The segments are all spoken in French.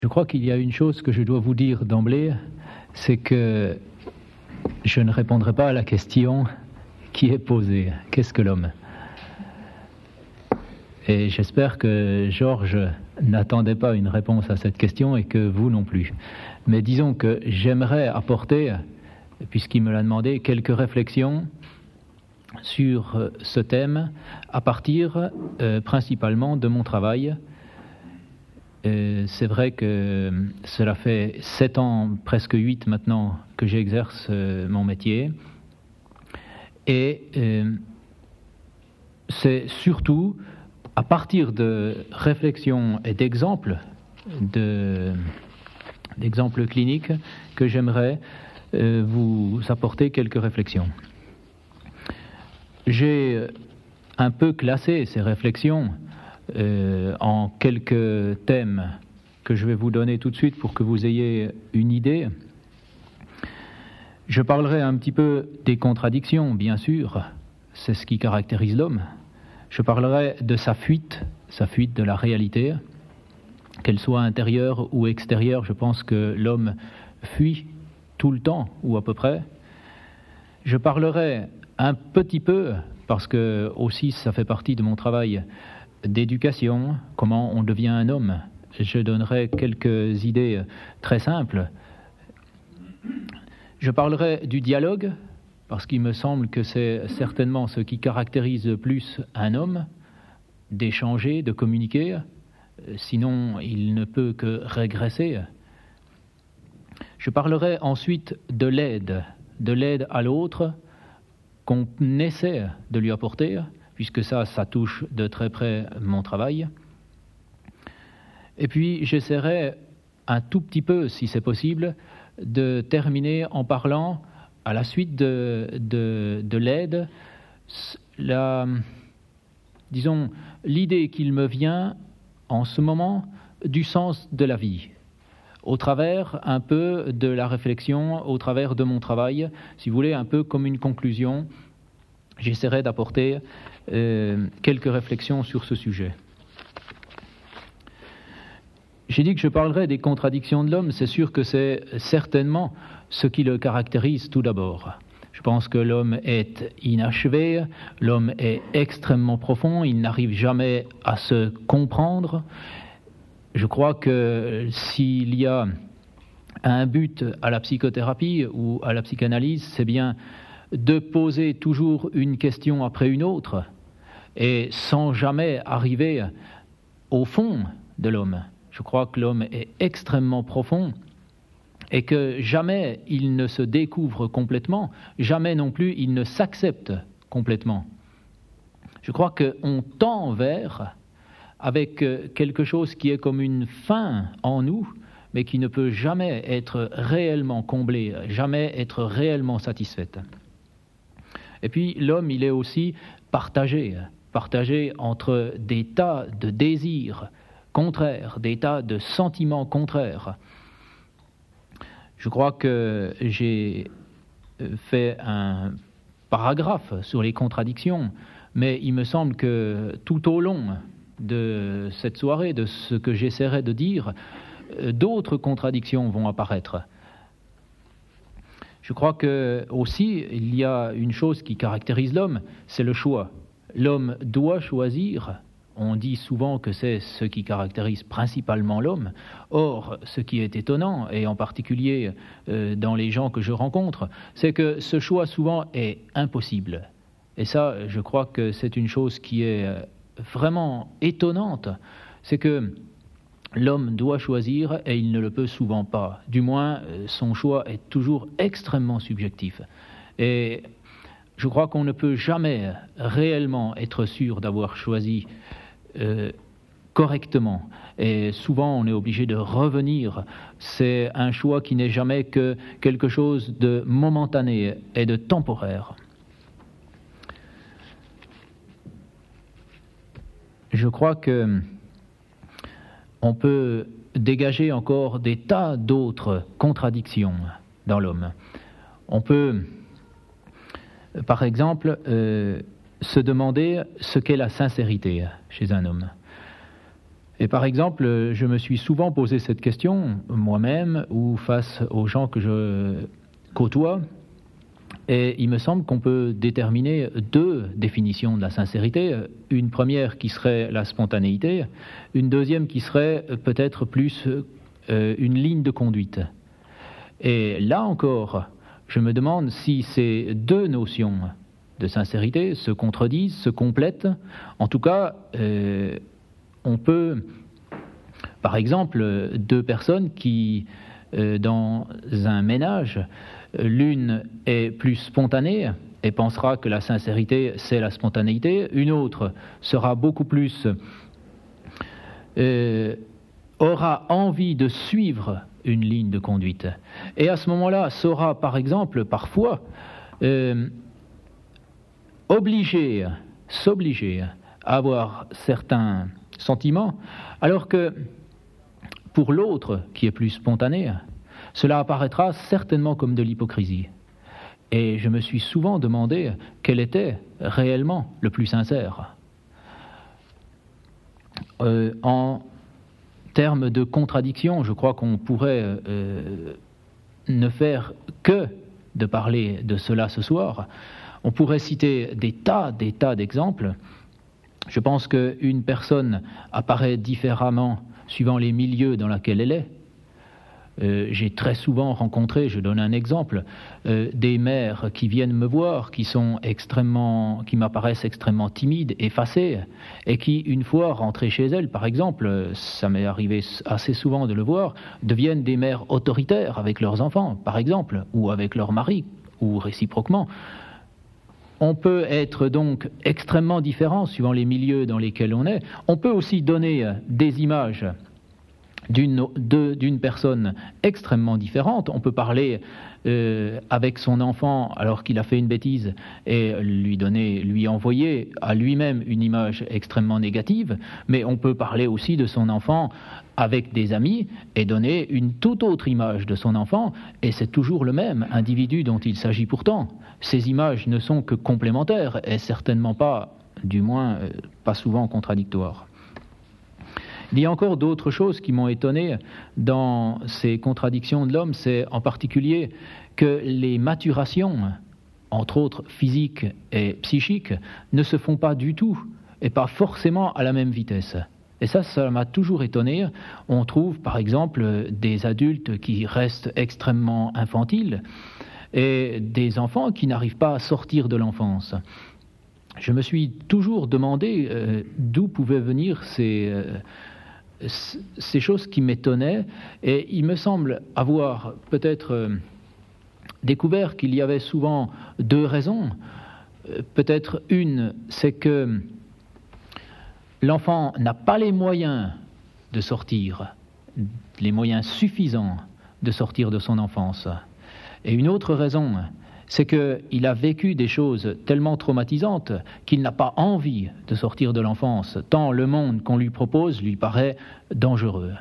Je crois qu'il y a une chose que je dois vous dire d'emblée, c'est que je ne répondrai pas à la question qui est posée. Qu'est-ce que l'homme ? Et j'espère que Georges n'attendait pas une réponse à cette question et que vous non plus. Mais disons que j'aimerais apporter, puisqu'il me l'a demandé, quelques réflexions sur ce thème à partir principalement de mon travail. C'est vrai que cela fait 7 ans, presque 8 maintenant, que j'exerce mon métier. Et c'est surtout à partir de réflexions et d'exemples cliniques que j'aimerais vous apporter quelques réflexions. J'ai un peu classé ces réflexions en quelques thèmes que je vais vous donner tout de suite pour que vous ayez une idée. Je parlerai un petit peu des contradictions, bien sûr, c'est ce qui caractérise l'homme. Je parlerai de sa fuite de la réalité, qu'elle soit intérieure ou extérieure. Je pense que l'homme fuit tout le temps, ou à peu près. Je parlerai un petit peu, parce que aussi ça fait partie de mon travail, d'éducation, comment on devient un homme. Je donnerai quelques idées très simples. Je parlerai du dialogue, parce qu'il me semble que c'est certainement ce qui caractérise le plus un homme, d'échanger, de communiquer, sinon il ne peut que régresser. Je parlerai ensuite de l'aide à l'autre qu'on essaie de lui apporter, puisque ça touche de très près mon travail. Et puis j'essaierai un tout petit peu, si c'est possible, de terminer en parlant, à la suite de l'aide, l'idée qu'il me vient en ce moment du sens de la vie, au travers un peu de la réflexion, au travers de mon travail, si vous voulez, un peu comme une conclusion. J'essaierai d'apporter quelques réflexions sur ce sujet. J'ai dit que je parlerai des contradictions de l'homme, c'est sûr que c'est certainement ce qui le caractérise tout d'abord. Je pense que l'homme est inachevé, l'homme est extrêmement profond, il n'arrive jamais à se comprendre. Je crois que s'il y a un but à la psychothérapie ou à la psychanalyse, c'est bien de poser toujours une question après une autre et sans jamais arriver au fond de l'homme. Je crois que l'homme est extrêmement profond et que jamais il ne se découvre complètement, jamais non plus il ne s'accepte complètement. Je crois qu'on tend vers, avec quelque chose qui est comme une faim en nous, mais qui ne peut jamais être réellement comblée, jamais être réellement satisfaite. Et puis l'homme, il est aussi partagé entre des tas de désirs contraires, des tas de sentiments contraires. Je crois que j'ai fait un paragraphe sur les contradictions, mais il me semble que tout au long de cette soirée, de ce que j'essaierai de dire, d'autres contradictions vont apparaître. Je crois que aussi il y a une chose qui caractérise l'homme, c'est le choix. L'homme doit choisir. On dit souvent que c'est ce qui caractérise principalement l'homme. Or, ce qui est étonnant, et en particulier dans les gens que je rencontre, c'est que ce choix souvent est impossible. Et ça, je crois que c'est une chose qui est vraiment étonnante. C'est que l'homme doit choisir et il ne le peut souvent pas. Du moins, son choix est toujours extrêmement subjectif. Et je crois qu'on ne peut jamais réellement être sûr d'avoir choisi correctement. Et souvent, on est obligé de revenir. C'est un choix qui n'est jamais que quelque chose de momentané et de temporaire. Je crois que on peut dégager encore des tas d'autres contradictions dans l'homme. On peut, par exemple, se demander ce qu'est la sincérité chez un homme. Et par exemple, je me suis souvent posé cette question, moi-même, ou face aux gens que je côtoie, et il me semble qu'on peut déterminer deux définitions de la sincérité. Une première qui serait la spontanéité, une deuxième qui serait peut-être plus une ligne de conduite. Et là encore, je me demande si ces deux notions de sincérité se contredisent, se complètent. En tout cas, on peut, par exemple, deux personnes qui, dans un ménage, l'une est plus spontanée et pensera que la sincérité, c'est la spontanéité. Une autre sera beaucoup plus... aura envie de suivre une ligne de conduite. Et à ce moment-là, saura, par exemple, parfois, s'obliger à avoir certains sentiments, alors que pour l'autre, qui est plus spontané, cela apparaîtra certainement comme de l'hypocrisie. Et je me suis souvent demandé quel était réellement le plus sincère. En termes de contradiction, je crois qu'on pourrait ne faire que de parler de cela ce soir. On pourrait citer des tas d'exemples. Je pense qu'une personne apparaît différemment suivant les milieux dans lesquels elle est. J'ai très souvent rencontré, je donne un exemple, des mères qui viennent me voir, qui m'apparaissent extrêmement timides, effacées, et qui, une fois rentrées chez elles, par exemple, ça m'est arrivé assez souvent de le voir, deviennent des mères autoritaires avec leurs enfants, par exemple, ou avec leur mari, ou réciproquement. On peut être donc extrêmement différent suivant les milieux dans lesquels on est. On peut aussi donner des images d'une personne extrêmement différente. On peut parler avec son enfant alors qu'il a fait une bêtise et lui envoyer à lui-même une image extrêmement négative, mais on peut parler aussi de son enfant avec des amis et donner une toute autre image de son enfant, et c'est toujours le même individu dont il s'agit pourtant. Ces images ne sont que complémentaires et certainement pas, du moins pas souvent contradictoires. Il y a encore d'autres choses qui m'ont étonné dans ces contradictions de l'homme, c'est en particulier que les maturations, entre autres physiques et psychiques, ne se font pas du tout et pas forcément à la même vitesse. Et ça m'a toujours étonné. On trouve par exemple des adultes qui restent extrêmement infantiles et des enfants qui n'arrivent pas à sortir de l'enfance. Je me suis toujours demandé d'où pouvaient venir ces choses qui m'étonnaient, et il me semble avoir peut-être découvert qu'il y avait souvent deux raisons. Peut-être une, c'est que l'enfant n'a pas les moyens de sortir, les moyens suffisants de sortir de son enfance. Et une autre raison, c'est qu'il a vécu des choses tellement traumatisantes qu'il n'a pas envie de sortir de l'enfance, tant le monde qu'on lui propose lui paraît dangereux.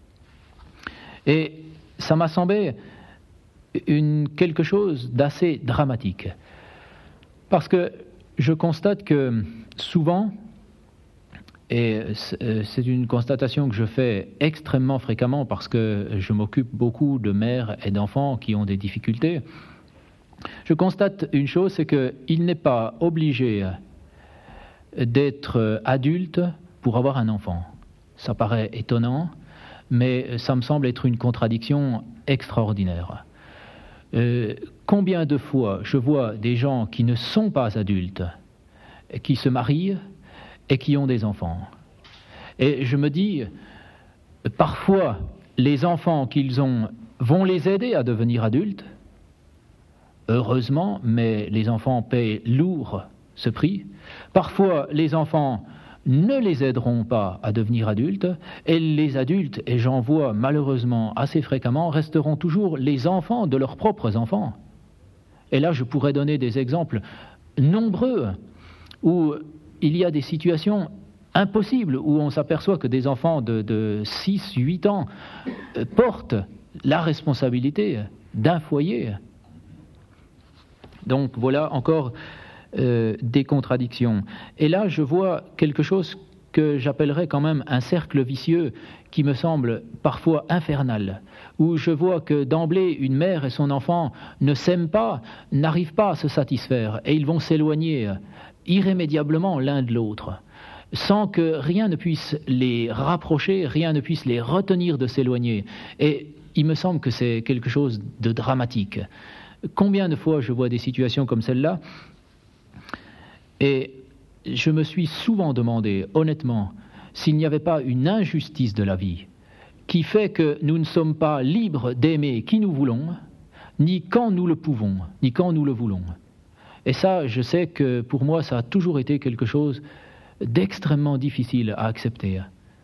Et ça m'a semblé quelque chose d'assez dramatique, parce que je constate que souvent, et c'est une constatation que je fais extrêmement fréquemment parce que je m'occupe beaucoup de mères et d'enfants qui ont des difficultés, je constate une chose, c'est qu'il n'est pas obligé d'être adulte pour avoir un enfant. Ça paraît étonnant, mais ça me semble être une contradiction extraordinaire. Combien de fois je vois des gens qui ne sont pas adultes, qui se marient et qui ont des enfants. Et je me dis, parfois, les enfants qu'ils ont vont les aider à devenir adultes, heureusement, mais les enfants paient lourd ce prix. Parfois, les enfants ne les aideront pas à devenir adultes, et les adultes, et j'en vois malheureusement assez fréquemment, resteront toujours les enfants de leurs propres enfants. Et là, je pourrais donner des exemples nombreux où il y a des situations impossibles, où on s'aperçoit que des enfants de 6, 8 ans portent la responsabilité d'un foyer. Donc voilà encore des contradictions. Et là, je vois quelque chose que j'appellerais quand même un cercle vicieux qui me semble parfois infernal, où je vois que d'emblée une mère et son enfant ne s'aiment pas, n'arrivent pas à se satisfaire, et ils vont s'éloigner irrémédiablement l'un de l'autre, sans que rien ne puisse les rapprocher, rien ne puisse les retenir de s'éloigner. Et il me semble que c'est quelque chose de dramatique. Combien de fois je vois des situations comme celle-là, et je me suis souvent demandé, honnêtement, s'il n'y avait pas une injustice de la vie qui fait que nous ne sommes pas libres d'aimer qui nous voulons, ni quand nous le pouvons, ni quand nous le voulons. Et ça, je sais que pour moi, ça a toujours été quelque chose d'extrêmement difficile à accepter.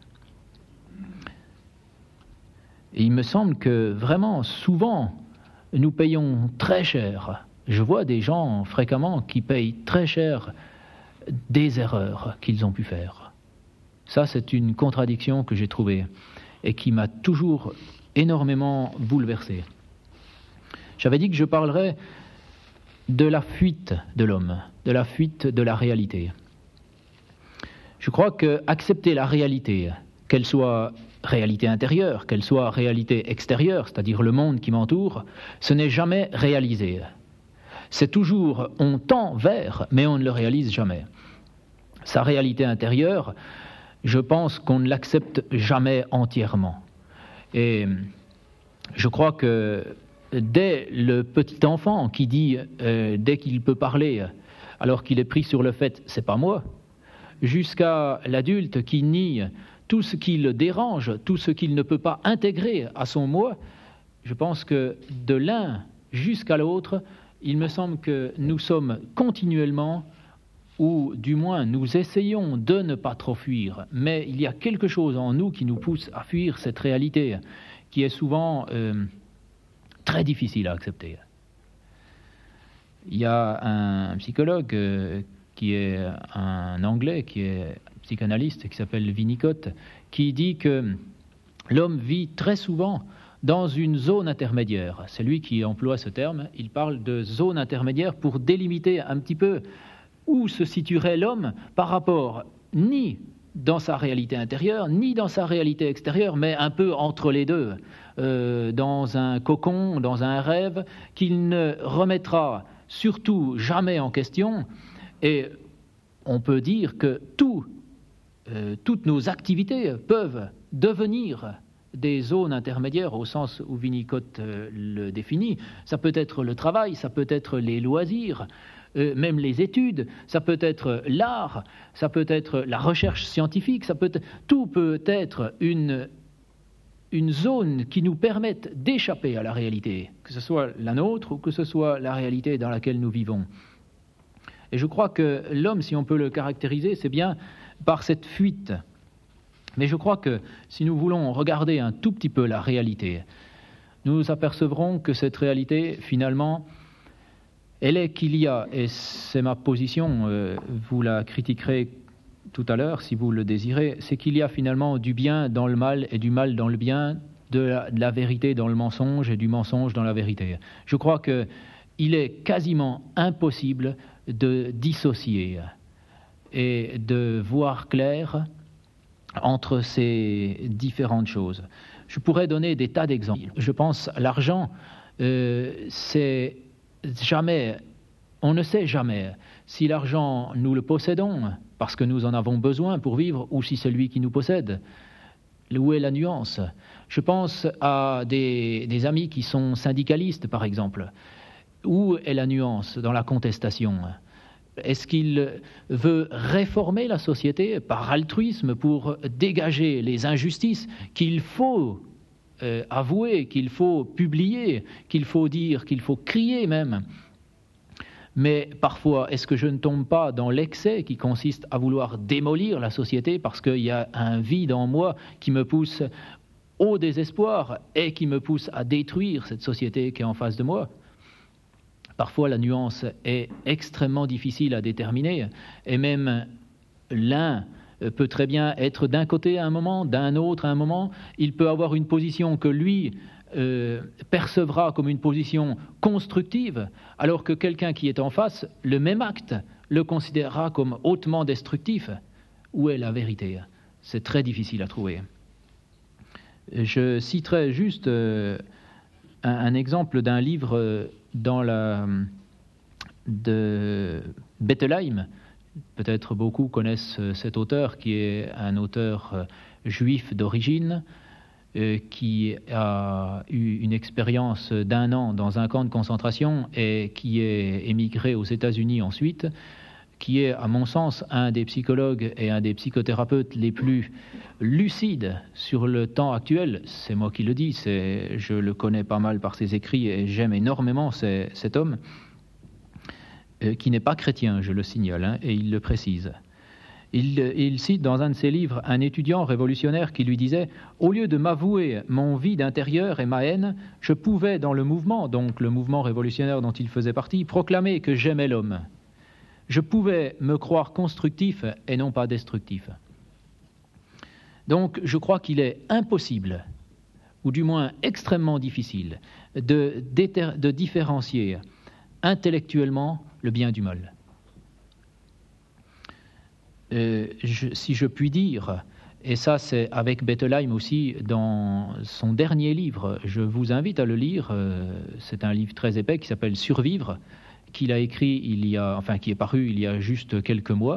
Et il me semble que vraiment, souvent, nous payons très cher. Je vois des gens fréquemment qui payent très cher des erreurs qu'ils ont pu faire. Ça, c'est une contradiction que j'ai trouvée et qui m'a toujours énormément bouleversé. J'avais dit que je parlerais de la fuite de l'homme, de la fuite de la réalité. Je crois qu'accepter la réalité, qu'elle soit réalité intérieure, qu'elle soit réalité extérieure, c'est-à-dire le monde qui m'entoure, ce n'est jamais réalisé. C'est toujours, on tend vers, mais on ne le réalise jamais. Sa réalité intérieure, je pense qu'on ne l'accepte jamais entièrement. Et je crois que dès le petit enfant qui dit, dès qu'il peut parler, alors qu'il est pris sur le fait « c'est pas moi », jusqu'à l'adulte qui nie tout ce qui le dérange, tout ce qu'il ne peut pas intégrer à son moi, je pense que de l'un jusqu'à l'autre, il me semble que nous sommes continuellement, ou du moins nous essayons de ne pas trop fuir, mais il y a quelque chose en nous qui nous pousse à fuir cette réalité, qui est souvent très difficile à accepter. Il y a un psychologue qui est un Anglais, qui est psychanalyste, qui s'appelle Winnicott, qui dit que l'homme vit très souvent dans une zone intermédiaire. C'est lui qui emploie ce terme. Il parle de zone intermédiaire pour délimiter un petit peu où se situerait l'homme par rapport ni dans sa réalité intérieure, ni dans sa réalité extérieure, mais un peu entre les deux, dans un cocon, dans un rêve qu'il ne remettra surtout jamais en question. Et on peut dire que toutes nos activités peuvent devenir des zones intermédiaires au sens où Winnicott le définit. Ça peut être le travail, ça peut être les loisirs, même les études, ça peut être l'art, ça peut être la recherche scientifique, tout peut être une zone qui nous permette d'échapper à la réalité, que ce soit la nôtre ou que ce soit la réalité dans laquelle nous vivons. Et je crois que l'homme, si on peut le caractériser, c'est bien par cette fuite. Mais je crois que si nous voulons regarder un tout petit peu la réalité, nous nous apercevrons que cette réalité, finalement, elle est qu'il y a, et c'est ma position, vous la critiquerez tout à l'heure si vous le désirez, c'est qu'il y a finalement du bien dans le mal et du mal dans le bien, de la vérité dans le mensonge et du mensonge dans la vérité. Je crois qu'il est quasiment impossible de dissocier et de voir clair entre ces différentes choses. Je pourrais donner des tas d'exemples. Je pense à l'argent, c'est jamais, on ne sait jamais si l'argent nous le possédons parce que nous en avons besoin pour vivre ou si c'est lui qui nous possède. Où est la nuance ? Je pense à des amis qui sont syndicalistes, par exemple. Où est la nuance dans la contestation ? Est-ce qu'il veut réformer la société par altruisme pour dégager les injustices qu'il faut avouer, qu'il faut publier, qu'il faut dire, qu'il faut crier même ? Mais parfois, est-ce que je ne tombe pas dans l'excès qui consiste à vouloir démolir la société parce qu'il y a un vide en moi qui me pousse au désespoir et qui me pousse à détruire cette société qui est en face de moi ? Parfois, la nuance est extrêmement difficile à déterminer, et même l'un peut très bien être d'un côté à un moment, d'un autre à un moment. Il peut avoir une position que lui percevra comme une position constructive, alors que quelqu'un qui est en face, le même acte, le considérera comme hautement destructif. où est la vérité? C'est très difficile à trouver. Je citerai juste un exemple d'un livre de Bettelheim. Peut-être beaucoup connaissent cet auteur, qui est un auteur juif d'origine, qui a eu une expérience d'1 an dans un camp de concentration et qui est émigré aux États-Unis ensuite, qui est, à mon sens, un des psychologues et un des psychothérapeutes les plus lucides sur le temps actuel. C'est moi qui le dis, je le connais pas mal par ses écrits et j'aime énormément cet homme, qui n'est pas chrétien, je le signale, et il le précise. Il cite dans un de ses livres un étudiant révolutionnaire qui lui disait « Au lieu de m'avouer mon vide intérieur et ma haine, je pouvais, dans le mouvement, donc le mouvement révolutionnaire dont il faisait partie, proclamer que j'aimais l'homme. Je pouvais me croire constructif et non pas destructif. » Donc je crois qu'il est impossible, ou du moins extrêmement difficile, de différencier intellectuellement le bien du mal. Si je puis dire, et ça c'est avec Bettelheim aussi dans son dernier livre, je vous invite à le lire, c'est un livre très épais qui s'appelle « Survivre », qu'il a écrit qui est paru il y a juste quelques mois.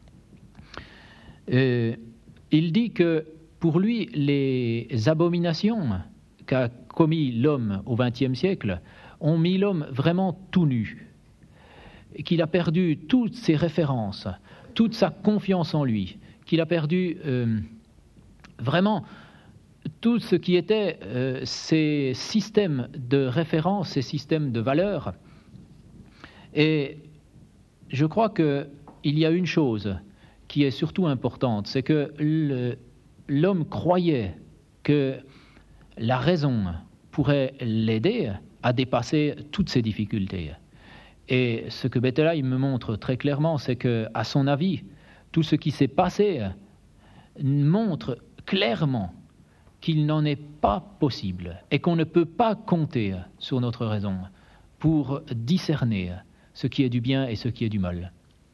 Il dit que pour lui, les abominations qu'a commis l'homme au XXe siècle ont mis l'homme vraiment tout nu, qu'il a perdu toutes ses références, toute sa confiance en lui, qu'il a perdu vraiment tout ce qui était ces systèmes de référence, ces systèmes de valeurs. Et je crois qu'il y a une chose qui est surtout importante, c'est que l'homme croyait que la raison pourrait l'aider à dépasser toutes ces difficultés. Et ce que Bettelheim me montre très clairement, c'est que, à son avis, tout ce qui s'est passé montre clairement qu'il n'en est pas possible et qu'on ne peut pas compter sur notre raison pour discerner ce qui est du bien et ce qui est du mal.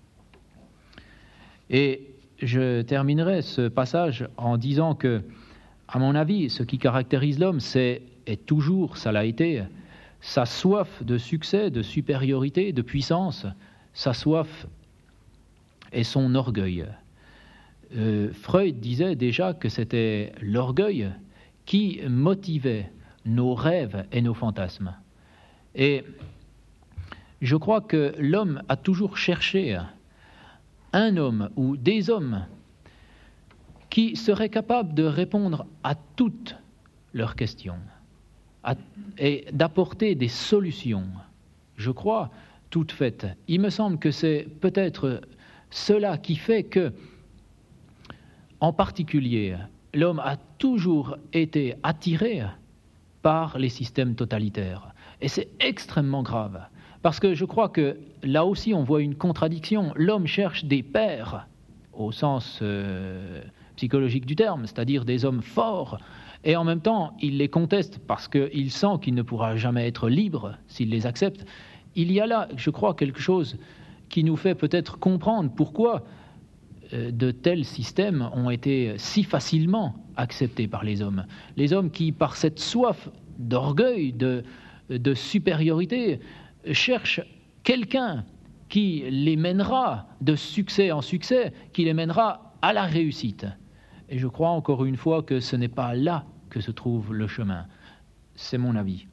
Et je terminerai ce passage en disant que, à mon avis, ce qui caractérise l'homme, et toujours, ça l'a été, sa soif de succès, de supériorité, de puissance, sa soif et son orgueil. Freud disait déjà que c'était l'orgueil qui motivait nos rêves et nos fantasmes. Et je crois que l'homme a toujours cherché un homme ou des hommes qui seraient capables de répondre à toutes leurs questions et d'apporter des solutions, je crois, toutes faites. Il me semble que c'est peut-être cela qui fait que, en particulier, l'homme a toujours été attiré par les systèmes totalitaires. Et c'est extrêmement grave, parce que je crois que là aussi on voit une contradiction. L'homme cherche des pairs, au sens psychologique du terme, c'est-à-dire des hommes forts, et en même temps, il les conteste parce qu'il sent qu'il ne pourra jamais être libre s'il les accepte. Il y a là, je crois, quelque chose qui nous fait peut-être comprendre pourquoi de tels systèmes ont été si facilement acceptés par les hommes. Les hommes qui, par cette soif d'orgueil, de supériorité, cherchent quelqu'un qui les mènera de succès en succès, qui les mènera à la réussite. Et je crois encore une fois que ce n'est pas là que se trouve le chemin. C'est mon avis.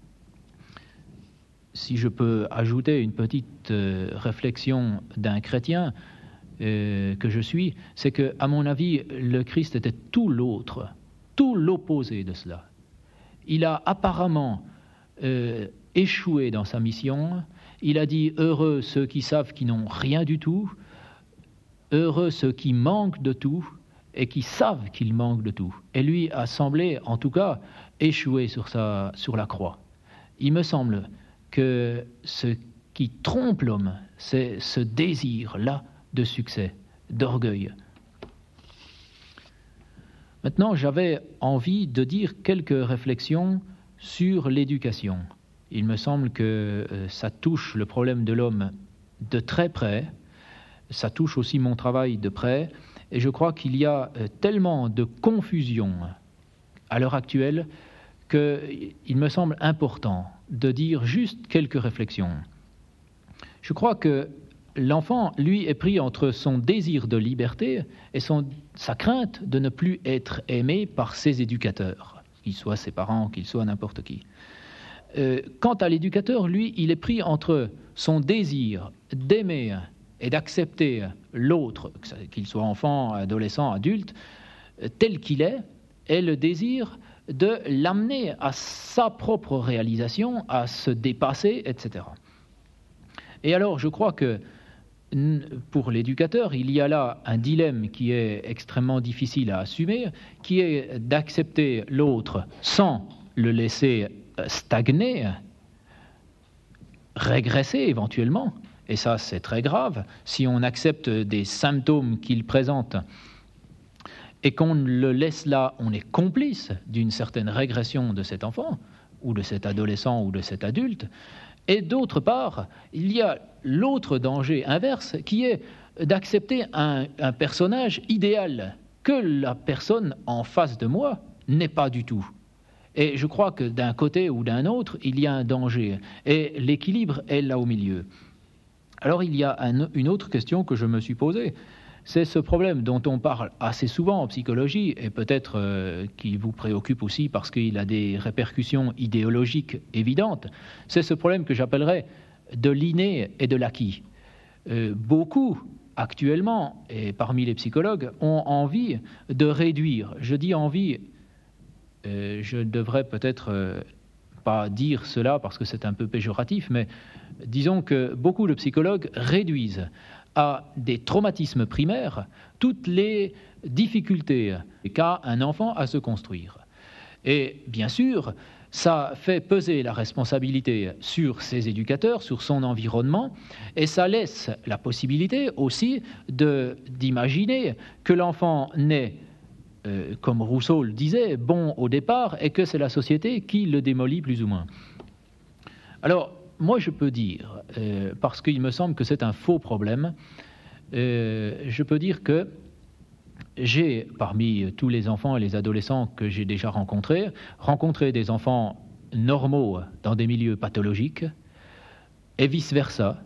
Si je peux ajouter une petite réflexion d'un chrétien que je suis, c'est que, à mon avis, le Christ était tout l'autre, tout l'opposé de cela. Il a apparemment échoué dans sa mission. Il a dit « Heureux ceux qui savent qu'ils n'ont rien du tout, heureux ceux qui manquent de tout, et qui savent qu'ils manquent de tout. » Et lui a semblé, en tout cas, échouer sur la croix. Il me semble que ce qui trompe l'homme, c'est ce désir-là de succès, d'orgueil. Maintenant, j'avais envie de dire quelques réflexions sur l'éducation. Il me semble que ça touche le problème de l'homme de très près, ça touche aussi mon travail de près, Et je crois qu'il y a tellement de confusion à l'heure actuelle qu'il me semble important de dire juste quelques réflexions. Je crois que l'enfant, lui, est pris entre son désir de liberté et sa crainte de ne plus être aimé par ses éducateurs, qu'ils soient ses parents, qu'ils soient n'importe qui. Quant à l'éducateur, lui, il est pris entre son désir d'aimer et d'accepter l'autre, qu'il soit enfant, adolescent, adulte, tel qu'il est, et le désir de l'amener à sa propre réalisation, à se dépasser, etc. Et alors, je crois que pour l'éducateur, il y a là un dilemme qui est extrêmement difficile à assumer, qui est d'accepter l'autre sans le laisser stagner, régresser éventuellement. Et ça, c'est très grave. Si on accepte des symptômes qu'il présente et qu'on le laisse là, on est complice d'une certaine régression de cet enfant, ou de cet adolescent, ou de cet adulte. Et d'autre part, il y a l'autre danger inverse, qui est d'accepter un personnage idéal que la personne en face de moi n'est pas du tout. Et je crois que d'un côté ou d'un autre, il y a un danger. Et l'équilibre est là au milieu. Alors il y a une autre question que je me suis posée. C'est ce problème dont on parle assez souvent en psychologie, et peut-être qui vous préoccupe aussi parce qu'il a des répercussions idéologiques évidentes. C'est ce problème que j'appellerais de l'inné et de l'acquis. Beaucoup, actuellement, et parmi les psychologues, ont envie de réduire. Je dis envie, je devrais peut-être pas dire cela parce que c'est un peu péjoratif, mais disons que beaucoup de psychologues réduisent à des traumatismes primaires toutes les difficultés qu'a un enfant à se construire. Et bien sûr, ça fait peser la responsabilité sur ses éducateurs, sur son environnement, et ça laisse la possibilité aussi d'imaginer que l'enfant naît, comme Rousseau le disait, bon au départ, et que c'est la société qui le démolit plus ou moins. Alors, moi je peux dire, parce qu'il me semble que c'est un faux problème, je peux dire que j'ai, parmi tous les enfants et les adolescents que j'ai déjà rencontré des enfants normaux dans des milieux pathologiques, et vice-versa,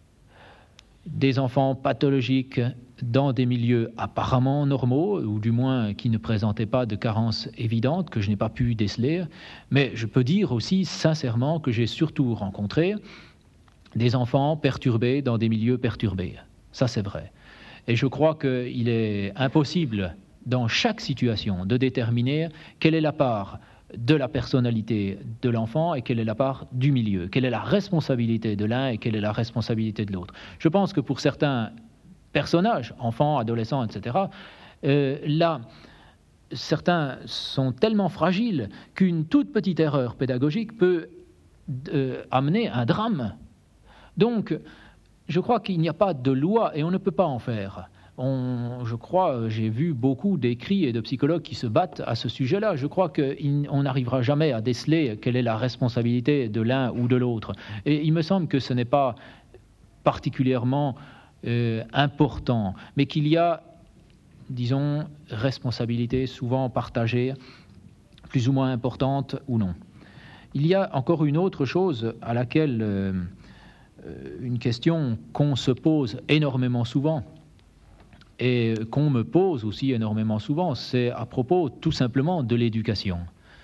des enfants pathologiques dans des milieux apparemment normaux, ou du moins qui ne présentaient pas de carences évidentes, que je n'ai pas pu déceler. Mais je peux dire aussi sincèrement que j'ai surtout rencontré des enfants perturbés dans des milieux perturbés. Ça, c'est vrai. Et je crois qu'il est impossible, dans chaque situation, de déterminer quelle est la part de la personnalité de l'enfant et quelle est la part du milieu, quelle est la responsabilité de l'un et quelle est la responsabilité de l'autre. Je pense que pour certains personnages, enfants, adolescents, etc., là, certains sont tellement fragiles qu'une toute petite erreur pédagogique peut amener un drame. Donc, je crois qu'il n'y a pas de loi et on ne peut pas en faire. Je crois, j'ai vu beaucoup d'écrits et de psychologues qui se battent à ce sujet-là. Je crois qu'on n'arrivera jamais à déceler quelle est la responsabilité de l'un ou de l'autre. Et il me semble que ce n'est pas particulièrement important, mais qu'il y a, disons, responsabilité souvent partagée, plus ou moins importante ou non. Il y a encore une autre chose à laquelle, une question qu'on se pose énormément souvent, et qu'on me pose aussi énormément souvent, c'est à propos tout simplement de l'éducation.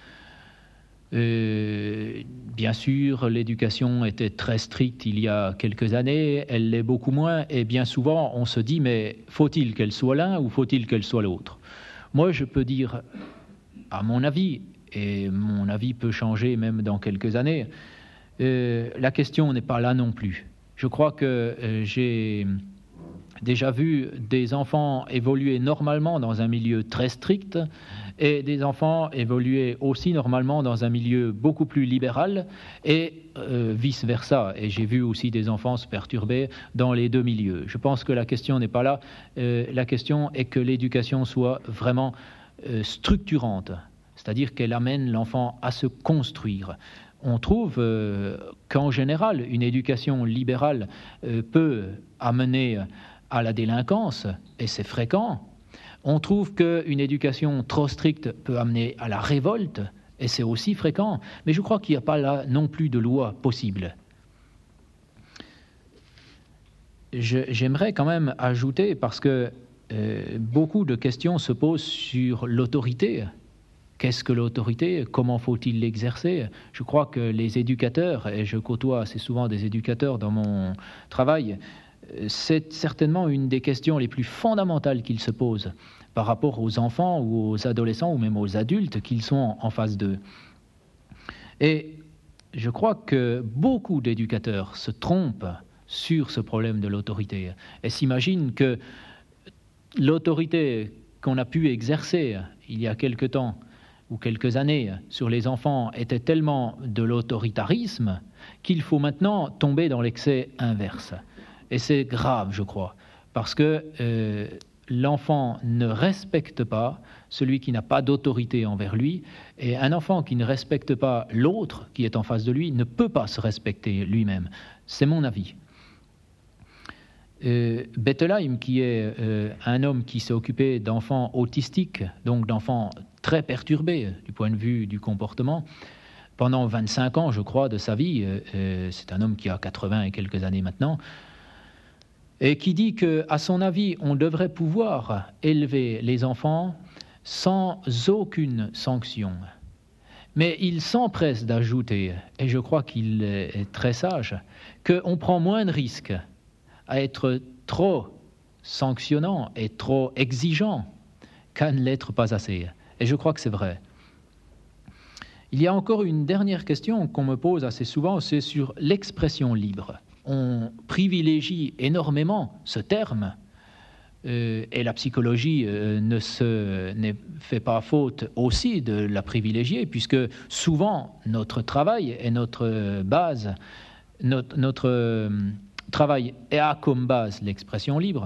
Bien sûr, l'éducation était très stricte il y a quelques années, elle l'est beaucoup moins, et bien souvent on se dit, mais faut-il qu'elle soit l'un ou faut-il qu'elle soit l'autre ? Moi, je peux dire, à mon avis, et mon avis peut changer même dans quelques années, la question n'est pas là non plus. Je crois que j'ai déjà vu des enfants évoluer normalement dans un milieu très strict et des enfants évoluer aussi normalement dans un milieu beaucoup plus libéral et vice-versa. Et j'ai vu aussi des enfants se perturber dans les deux milieux. Je pense que la question n'est pas là. La question est que l'éducation soit vraiment structurante, c'est-à-dire qu'elle amène l'enfant à se construire. On trouve qu'en général, une éducation libérale peut amener à la délinquance, et c'est fréquent, On trouve qu'une éducation trop stricte peut amener à la révolte, et c'est aussi fréquent, mais je crois qu'il n'y a pas là non plus de loi possible. J'aimerais quand même ajouter, parce que beaucoup de questions se posent sur l'autorité. Qu'est-ce que l'autorité? Comment faut-il l'exercer? Je crois que les éducateurs, et je côtoie assez souvent des éducateurs dans mon travail, c'est certainement une des questions les plus fondamentales qu'ils se posent par rapport aux enfants ou aux adolescents ou même aux adultes qu'ils sont en face d'eux. Et je crois que beaucoup d'éducateurs se trompent sur ce problème de l'autorité et s'imaginent que l'autorité qu'on a pu exercer il y a quelque temps ou quelques années sur les enfants était tellement de l'autoritarisme qu'il faut maintenant tomber dans l'excès inverse. Et c'est grave, je crois, parce que l'enfant ne respecte pas celui qui n'a pas d'autorité envers lui, et un enfant qui ne respecte pas l'autre qui est en face de lui ne peut pas se respecter lui-même. C'est mon avis. Bettelheim, qui est un homme qui s'est occupé d'enfants autistiques, donc d'enfants très perturbés du point de vue du comportement, pendant 25 ans, je crois, de sa vie, c'est un homme qui a 80 et quelques années maintenant, et qui dit qu'à son avis, on devrait pouvoir élever les enfants sans aucune sanction. Mais il s'empresse d'ajouter, et je crois qu'il est très sage, qu'on prend moins de risques à être trop sanctionnant et trop exigeant qu'à ne l'être pas assez. Et je crois que c'est vrai. Il y a encore une dernière question qu'on me pose assez souvent, c'est sur l'expression libre. On privilégie énormément ce terme, et la psychologie ne fait pas faute aussi de la privilégier, puisque souvent notre travail et notre base, notre travail a comme base l'expression libre.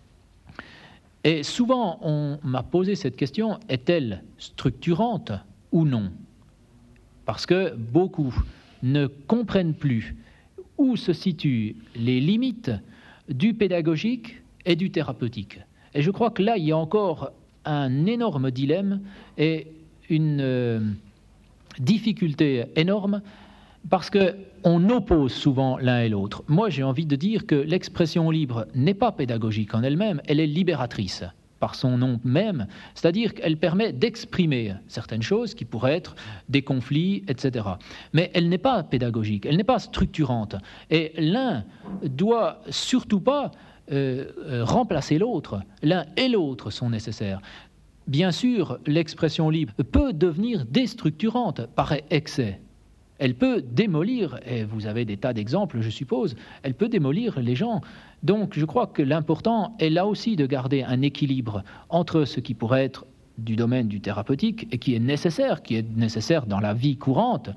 Et souvent, on m'a posé cette question, est-elle structurante ou non? Parce que beaucoup ne comprennent plus où se situent les limites du pédagogique et du thérapeutique. Et je crois que là, il y a encore un énorme dilemme et une difficulté énorme, parce qu'on oppose souvent l'un et l'autre. Moi, j'ai envie de dire que l'expression libre n'est pas pédagogique en elle-même, elle est libératrice par son nom même, c'est-à-dire qu'elle permet d'exprimer certaines choses qui pourraient être des conflits, etc. Mais elle n'est pas pédagogique, elle n'est pas structurante. Et l'un doit surtout pas remplacer l'autre. L'un et l'autre sont nécessaires. Bien sûr, l'expression libre peut devenir déstructurante par excès. Elle peut démolir, et vous avez des tas d'exemples, je suppose, elle peut démolir les gens. Donc je crois que l'important est là aussi de garder un équilibre entre ce qui pourrait être du domaine du thérapeutique et qui est nécessaire dans la vie courante,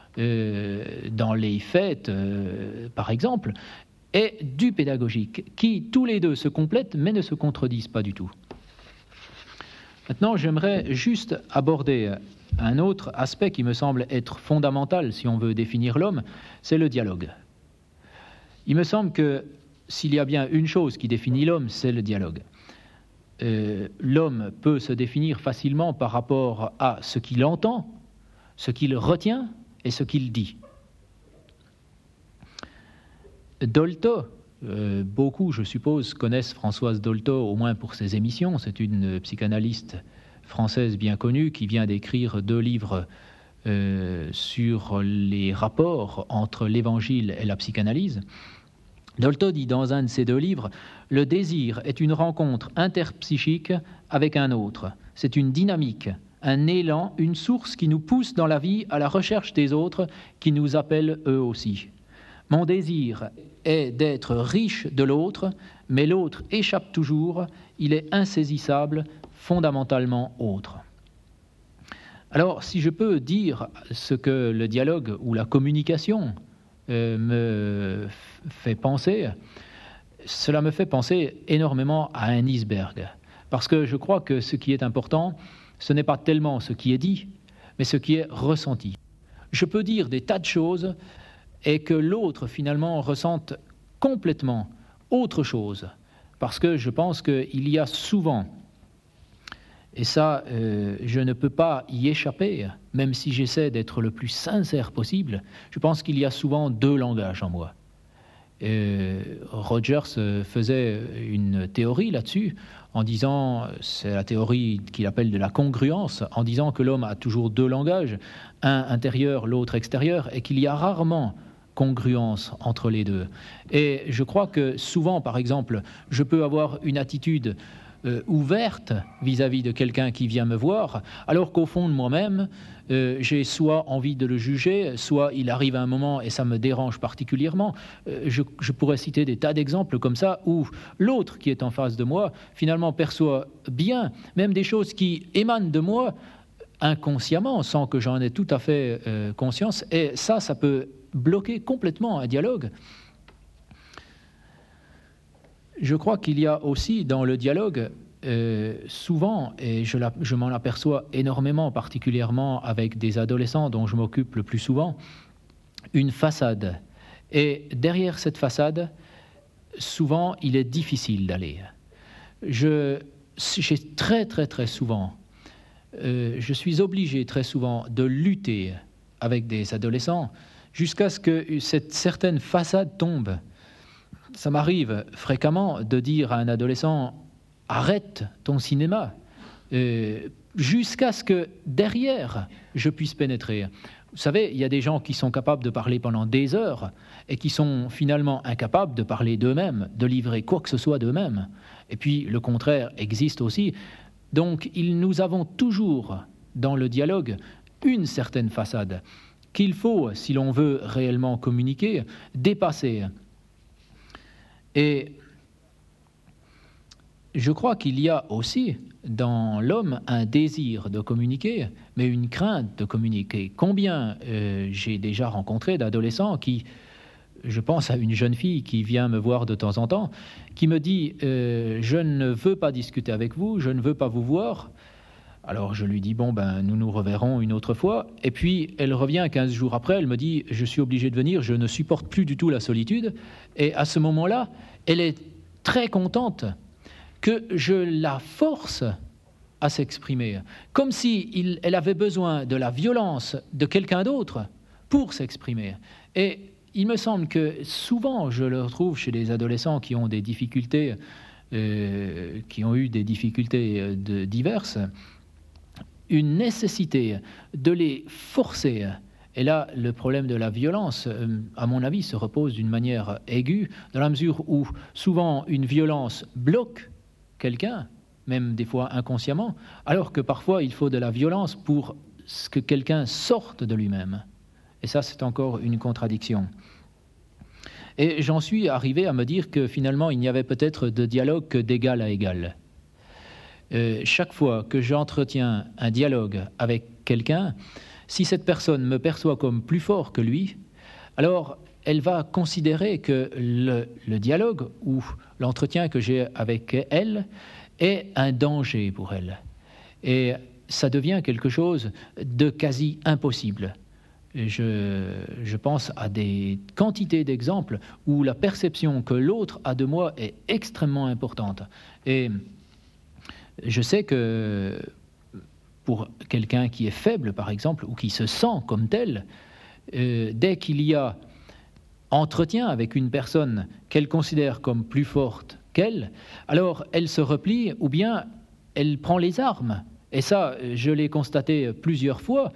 dans les fêtes par exemple, et du pédagogique, qui tous les deux se complètent mais ne se contredisent pas du tout. Maintenant, j'aimerais juste aborder un autre aspect qui me semble être fondamental si on veut définir l'homme, c'est le dialogue. Il me semble que s'il y a bien une chose qui définit l'homme, c'est le dialogue. L'homme peut se définir facilement par rapport à ce qu'il entend, ce qu'il retient et ce qu'il dit. Dolto, beaucoup, je suppose, connaissent Françoise Dolto, au moins pour ses émissions. C'est une psychanalyste française bien connue qui vient d'écrire 2 livres sur les rapports entre l'évangile et la psychanalyse. Dolto dit dans un de ces 2 livres « Le désir est une rencontre interpsychique avec un autre. C'est une dynamique, un élan, une source qui nous pousse dans la vie à la recherche des autres qui nous appellent eux aussi. Mon désir est d'être riche de l'autre, mais l'autre échappe toujours, il est insaisissable, fondamentalement autre. » Alors, si je peux dire ce que le dialogue ou la communication me fait penser, cela me fait penser énormément à un iceberg. Parce que je crois que ce qui est important, ce n'est pas tellement ce qui est dit, mais ce qui est ressenti. Je peux dire des tas de choses et que l'autre, finalement, ressente complètement autre chose. Parce que je pense qu'il y a souvent Et ça, je ne peux pas y échapper, même si j'essaie d'être le plus sincère possible. Je pense qu'il y a souvent deux langages en moi. Rogers faisait une théorie là-dessus, en disant, c'est la théorie qu'il appelle de la congruence, en disant que l'homme a toujours deux langages, un intérieur, l'autre extérieur, et qu'il y a rarement congruence entre les deux. Et je crois que souvent, par exemple, je peux avoir une attitude ouverte vis-à-vis de quelqu'un qui vient me voir, alors qu'au fond de moi-même, j'ai soit envie de le juger, soit il arrive à un moment et ça me dérange particulièrement. Je pourrais citer des tas d'exemples comme ça où l'autre qui est en face de moi, finalement, perçoit bien, même des choses qui émanent de moi inconsciemment, sans que j'en ai tout à fait conscience, et ça peut bloquer complètement un dialogue. Je crois qu'il y a aussi dans le dialogue, souvent, et je m'en aperçois énormément, particulièrement avec des adolescents dont je m'occupe le plus souvent, une façade. Et derrière cette façade, souvent, il est difficile d'aller. J'ai très souvent, je suis obligé très souvent de lutter avec des adolescents jusqu'à ce que cette certaine façade tombe. Ça m'arrive fréquemment de dire à un adolescent « arrête ton cinéma », jusqu'à ce que derrière, je puisse pénétrer. Vous savez, il y a des gens qui sont capables de parler pendant des heures et qui sont finalement incapables de parler d'eux-mêmes, de livrer quoi que ce soit d'eux-mêmes. Et puis, le contraire existe aussi. Donc, nous avons toujours, dans le dialogue, une certaine façade qu'il faut, si l'on veut réellement communiquer, dépasser. Et je crois qu'il y a aussi dans l'homme un désir de communiquer, mais une crainte de communiquer. Combien j'ai déjà rencontré d'adolescents qui, je pense à une jeune fille qui vient me voir de temps en temps, qui me dit « je ne veux pas discuter avec vous, je ne veux pas vous voir ». Alors je lui dis « bon, nous nous reverrons une autre fois ». Et puis elle revient 15 jours après, elle me dit « je suis obligée de venir, je ne supporte plus du tout la solitude ». Et à ce moment-là, elle est très contente que je la force à s'exprimer, comme si elle avait besoin de la violence de quelqu'un d'autre pour s'exprimer. Et il me semble que souvent, je le retrouve chez des adolescents qui ont des difficultés, qui ont eu des difficultés diverses, une nécessité de les forcer. Et là, le problème de la violence, à mon avis, se repose d'une manière aiguë, dans la mesure où souvent une violence bloque quelqu'un, même des fois inconsciemment, alors que parfois il faut de la violence pour que quelqu'un sorte de lui-même. Et ça, c'est encore une contradiction. Et j'en suis arrivé à me dire que finalement, il n'y avait peut-être de dialogue que d'égal à égal. Chaque fois que j'entretiens un dialogue avec quelqu'un, si cette personne me perçoit comme plus fort que lui, alors elle va considérer que le dialogue ou l'entretien que j'ai avec elle est un danger pour elle. Et ça devient quelque chose de quasi impossible. Je pense à des quantités d'exemples où la perception que l'autre a de moi est extrêmement importante. Et je sais que pour quelqu'un qui est faible, par exemple, ou qui se sent comme tel, dès qu'il y a entretien avec une personne qu'elle considère comme plus forte qu'elle, alors elle se replie ou bien elle prend les armes. Et ça, je l'ai constaté plusieurs fois.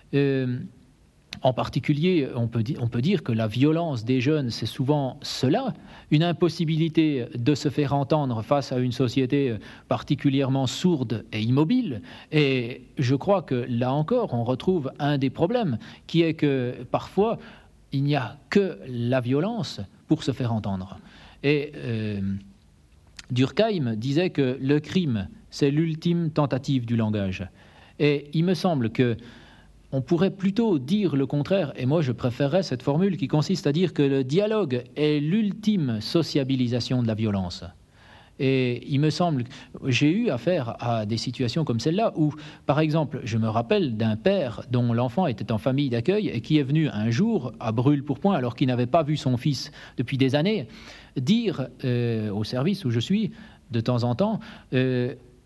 En particulier, on peut dire que la violence des jeunes, c'est souvent cela, une impossibilité de se faire entendre face à une société particulièrement sourde et immobile. Et je crois que là encore, on retrouve un des problèmes, qui est que parfois, il n'y a que la violence pour se faire entendre. Et Durkheim disait que le crime, c'est l'ultime tentative du langage. Et il me semble que on pourrait plutôt dire le contraire, et moi je préférerais cette formule qui consiste à dire que le dialogue est l'ultime sociabilisation de la violence. Et il me semble que j'ai eu affaire à des situations comme celle-là où, par exemple, je me rappelle d'un père dont l'enfant était en famille d'accueil et qui est venu un jour à brûle-pourpoint, alors qu'il n'avait pas vu son fils depuis des années, dire au service où je suis de temps en temps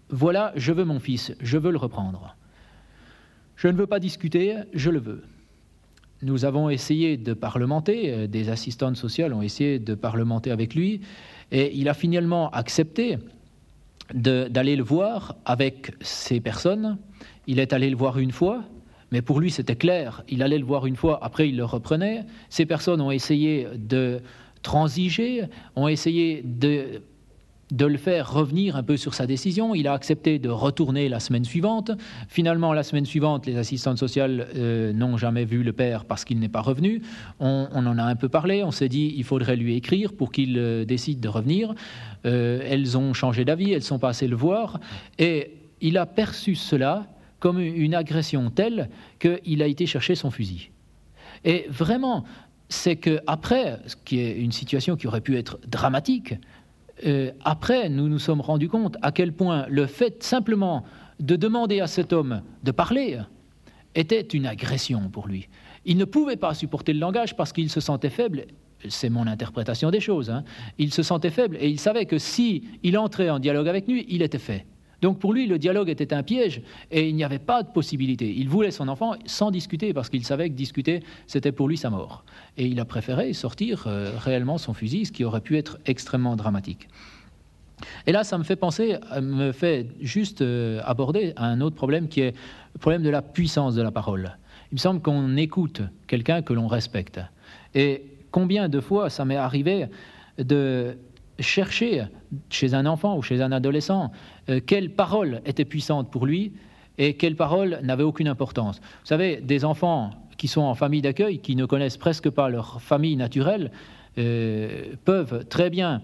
voilà, je veux mon fils, je veux le reprendre. Je ne veux pas discuter, je le veux. Nous avons essayé de parlementer, des assistantes sociales ont essayé de parlementer avec lui, et il a finalement accepté d'aller le voir avec ces personnes. Il est allé le voir une fois, mais pour lui c'était clair, il allait le voir une fois, après il le reprenait. Ces personnes ont essayé de transiger, ont essayé de le faire revenir un peu sur sa décision. Il a accepté de retourner la semaine suivante. Finalement, la semaine suivante, les assistantes sociales n'ont jamais vu le père parce qu'il n'est pas revenu. On en a un peu parlé. On s'est dit il faudrait lui écrire pour qu'il décide de revenir. Elles ont changé d'avis, elles sont passées le voir. Et il a perçu cela comme une agression telle qu'il a été chercher son fusil. Et vraiment, c'est qu'après, ce qui est une situation qui aurait pu être dramatique, après, nous nous sommes rendus compte à quel point le fait simplement de demander à cet homme de parler était une agression pour lui. Il ne pouvait pas supporter le langage parce qu'il se sentait faible. C'est mon interprétation des choses. Il se sentait faible et il savait que si il entrait en dialogue avec lui, il était fait. Donc pour lui, le dialogue était un piège et il n'y avait pas de possibilité. Il voulait son enfant sans discuter parce qu'il savait que discuter, c'était pour lui sa mort. Et il a préféré sortir réellement son fusil, ce qui aurait pu être extrêmement dramatique. Et là, ça me fait juste aborder un autre problème qui est le problème de la puissance de la parole. Il me semble qu'on écoute quelqu'un que l'on respecte. Et combien de fois ça m'est arrivé de chercher chez un enfant ou chez un adolescent quelle parole était puissante pour lui et quelle parole n'avait aucune importance. Vous savez, des enfants qui sont en famille d'accueil, qui ne connaissent presque pas leur famille naturelle, peuvent très bien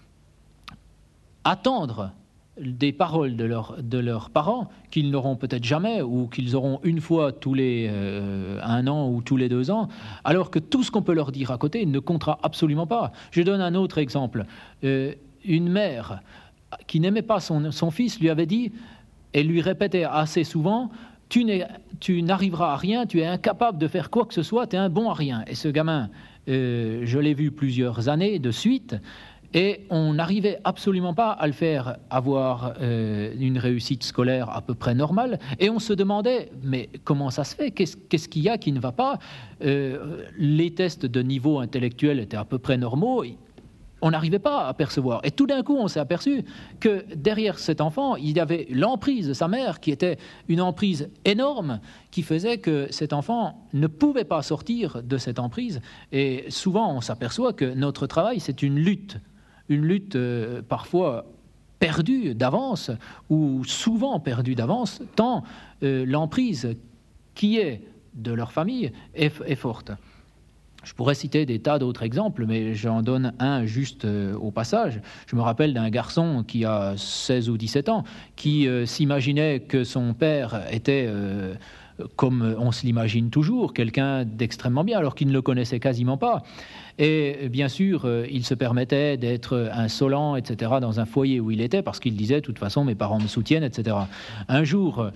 attendre des paroles de leurs parents qu'ils n'auront peut-être jamais ou qu'ils auront une fois tous les 1 an ou tous les 2 ans, alors que tout ce qu'on peut leur dire à côté ne comptera absolument pas. Je donne un autre exemple. Une mère qui n'aimait pas son fils lui avait dit, et lui répétait assez souvent, tu n'arriveras à rien, tu es incapable de faire quoi que ce soit, tu es un bon à rien. Et ce gamin, je l'ai vu plusieurs années de suite, et on n'arrivait absolument pas à le faire avoir une réussite scolaire à peu près normale. Et on se demandait, mais comment ça se fait ? Qu'est-ce qu'il y a qui ne va pas ? Les tests de niveau intellectuel étaient à peu près normaux. On n'arrivait pas à percevoir. Et tout d'un coup, on s'est aperçu que derrière cet enfant, il y avait l'emprise de sa mère, qui était une emprise énorme, qui faisait que cet enfant ne pouvait pas sortir de cette emprise. Et souvent, on s'aperçoit que notre travail, c'est une lutte parfois perdue d'avance, ou souvent perdue d'avance, tant l'emprise qui est de leur famille est forte. Je pourrais citer des tas d'autres exemples, mais j'en donne un juste au passage. Je me rappelle d'un garçon qui a 16 ou 17 ans, qui s'imaginait que son père était, comme on se l'imagine toujours, quelqu'un d'extrêmement bien, alors qu'il ne le connaissait quasiment pas. Et bien sûr, il se permettait d'être insolent, etc., dans un foyer où il était, parce qu'il disait, de toute façon, mes parents me soutiennent, etc. Un jour,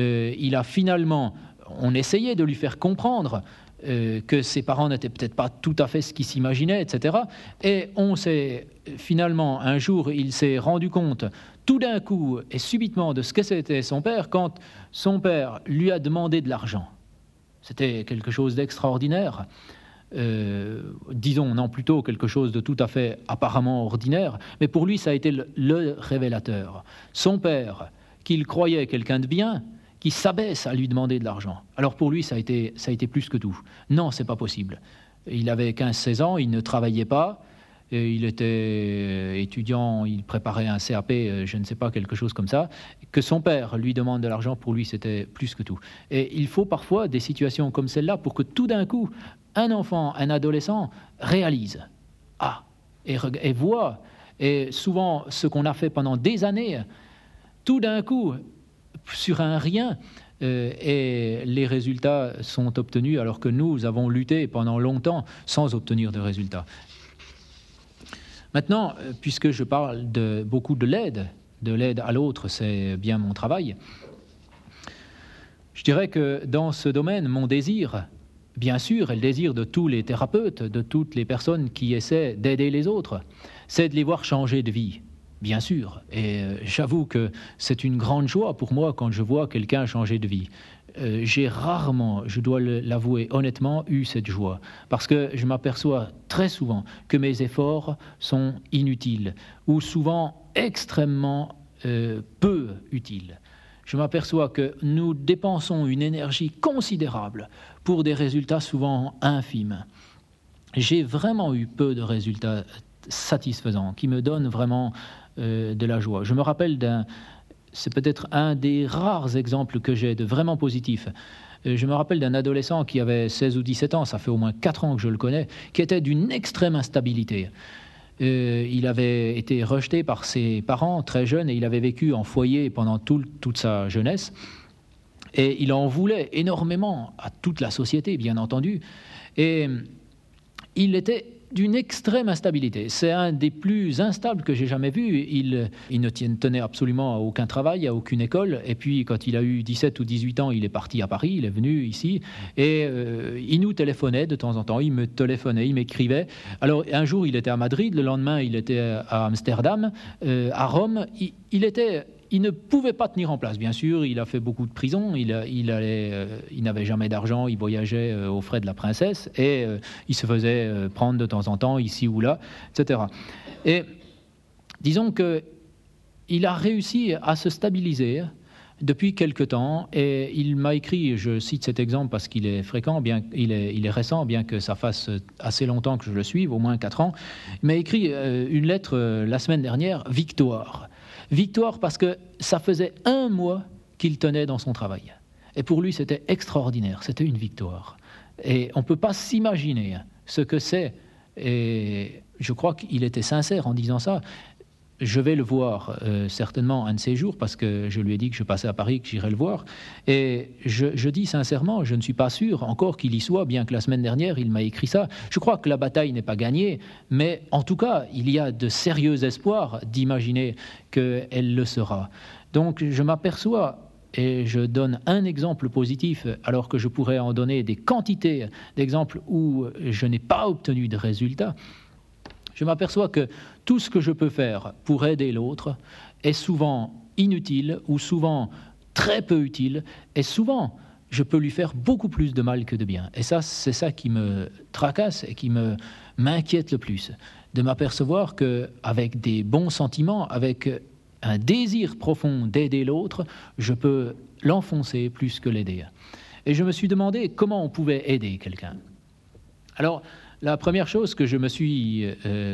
on essayait de lui faire comprendre que ses parents n'étaient peut-être pas tout à fait ce qu'il s'imaginait, etc. Et finalement, un jour, il s'est rendu compte, tout d'un coup et subitement, de ce que c'était son père, quand son père lui a demandé de l'argent. C'était quelque chose d'extraordinaire. Disons, non, plutôt quelque chose de tout à fait apparemment ordinaire, mais pour lui, ça a été le révélateur. Son père, qu'il croyait quelqu'un de bien, qui s'abaisse à lui demander de l'argent. Alors pour lui, ça a été plus que tout. Non, c'est pas possible. Il avait 15-16 ans, il ne travaillait pas, il était étudiant, il préparait un CAP, je ne sais pas, quelque chose comme ça. Que son père lui demande de l'argent, pour lui, c'était plus que tout. Et il faut parfois des situations comme celle-là pour que tout d'un coup, un enfant, un adolescent réalise, et voit, et souvent ce qu'on a fait pendant des années, tout d'un coup, sur un rien, et les résultats sont obtenus alors que nous avons lutté pendant longtemps sans obtenir de résultats. Maintenant, puisque je parle beaucoup de l'aide à l'autre, c'est bien mon travail, je dirais que dans ce domaine, mon désir, bien sûr, et le désir de tous les thérapeutes, de toutes les personnes qui essaient d'aider les autres, c'est de les voir changer de vie. bien sûr. Et j'avoue que c'est une grande joie pour moi quand je vois quelqu'un changer de vie. J'ai rarement, je dois l'avouer honnêtement, eu cette joie. Parce que je m'aperçois très souvent que mes efforts sont inutiles ou souvent extrêmement peu utiles. Je m'aperçois que nous dépensons une énergie considérable pour des résultats souvent infimes. J'ai vraiment eu peu de résultats satisfaisants qui me donnent vraiment de la joie. Je me rappelle c'est peut-être un des rares exemples que j'ai de vraiment positifs. Je me rappelle d'un adolescent qui avait 16 ou 17 ans, ça fait au moins 4 ans que je le connais, qui était d'une extrême instabilité. Il avait été rejeté par ses parents très jeune et il avait vécu en foyer pendant toute sa jeunesse. Et il en voulait énormément à toute la société, bien entendu. Et il était d'une extrême instabilité. C'est un des plus instables que j'ai jamais vu. Il ne tenait absolument à aucun travail, à aucune école. Et puis, quand il a eu 17 ou 18 ans, il est parti à Paris, il est venu ici. Et il nous téléphonait de temps en temps. Il me téléphonait, il m'écrivait. Alors, un jour, il était à Madrid. Le lendemain, il était à Amsterdam, à Rome. Il ne pouvait pas tenir en place, bien sûr. Il a fait beaucoup de prison. Il n'avait jamais d'argent. Il voyageait aux frais de la princesse et il se faisait prendre de temps en temps ici ou là, etc. Et disons qu'il a réussi à se stabiliser depuis quelque temps et il m'a écrit, je cite cet exemple parce qu'il est fréquent, il est récent, bien que ça fasse assez longtemps que je le suive, au moins 4 ans. Il m'a écrit une lettre la semaine dernière, Victoire. Victoire parce que ça faisait 1 mois qu'il tenait dans son travail. Et pour lui, c'était extraordinaire, c'était une victoire. Et on ne peut pas s'imaginer ce que c'est. Et je crois qu'il était sincère en disant ça. Je vais le voir certainement un de ces jours parce que je lui ai dit que je passais à Paris, que j'irais le voir. Et je dis sincèrement, je ne suis pas sûr encore qu'il y soit, bien que la semaine dernière, il m'a écrit ça. Je crois que la bataille n'est pas gagnée, mais en tout cas, il y a de sérieux espoirs d'imaginer qu'elle le sera. Donc je m'aperçois, et je donne un exemple positif, alors que je pourrais en donner des quantités d'exemples où je n'ai pas obtenu de résultats. Je m'aperçois que tout ce que je peux faire pour aider l'autre est souvent inutile ou souvent très peu utile et souvent je peux lui faire beaucoup plus de mal que de bien. Et ça, c'est ça qui me tracasse et qui m'inquiète le plus, de m'apercevoir qu'avec des bons sentiments, avec un désir profond d'aider l'autre, je peux l'enfoncer plus que l'aider. Et je me suis demandé comment on pouvait aider quelqu'un. Alors, la première chose que je me suis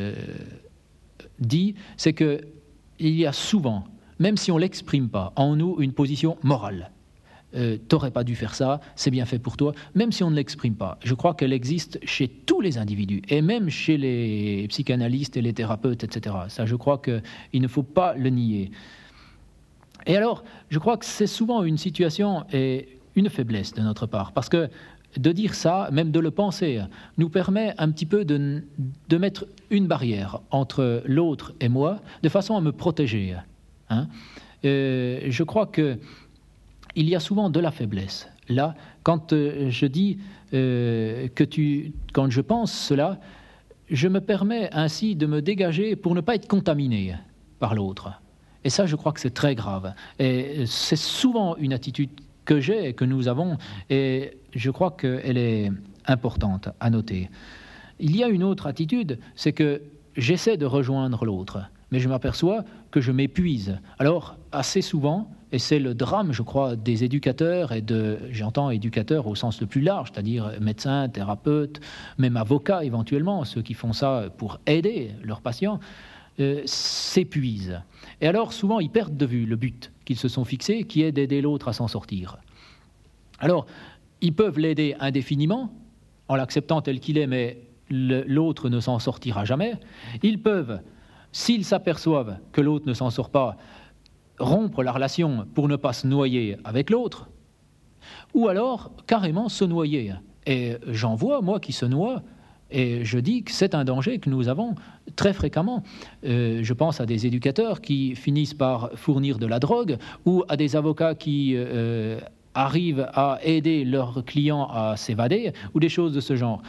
dit, c'est qu'il y a souvent, même si on ne l'exprime pas, en nous une position morale. T'aurais pas dû faire ça, c'est bien fait pour toi, même si on ne l'exprime pas. Je crois qu'elle existe chez tous les individus, et même chez les psychanalystes et les thérapeutes, etc. Ça, je crois qu'il ne faut pas le nier. Et alors, je crois que c'est souvent une situation et une faiblesse de notre part, parce que de dire ça, même de le penser, nous permet un petit peu de mettre une barrière entre l'autre et moi, de façon à me protéger. Je crois qu'il y a souvent de la faiblesse. Là, quand je dis quand je pense cela, je me permets ainsi de me dégager pour ne pas être contaminé par l'autre. Et ça, je crois que c'est très grave. Et c'est souvent une attitude que j'ai et que nous avons, et je crois qu'elle est importante à noter. Il y a une autre attitude, c'est que j'essaie de rejoindre l'autre, mais je m'aperçois que je m'épuise. Alors, assez souvent, et c'est le drame, je crois, des éducateurs, j'entends éducateurs au sens le plus large, c'est-à-dire médecins, thérapeutes, même avocats éventuellement, ceux qui font ça pour aider leurs patients, s'épuisent. Et alors, souvent, ils perdent de vue le but qu'ils se sont fixés, qui est d'aider l'autre à s'en sortir. Alors, ils peuvent l'aider indéfiniment, en l'acceptant tel qu'il est, mais l'autre ne s'en sortira jamais. Ils peuvent, s'ils s'aperçoivent que l'autre ne s'en sort pas, rompre la relation pour ne pas se noyer avec l'autre, ou alors carrément se noyer. Et j'en vois, moi, qui se noient, et je dis que c'est un danger que nous avons très fréquemment. Je pense à des éducateurs qui finissent par fournir de la drogue, ou à des avocats qui arrivent à aider leurs clients à s'évader, ou des choses de ce genre.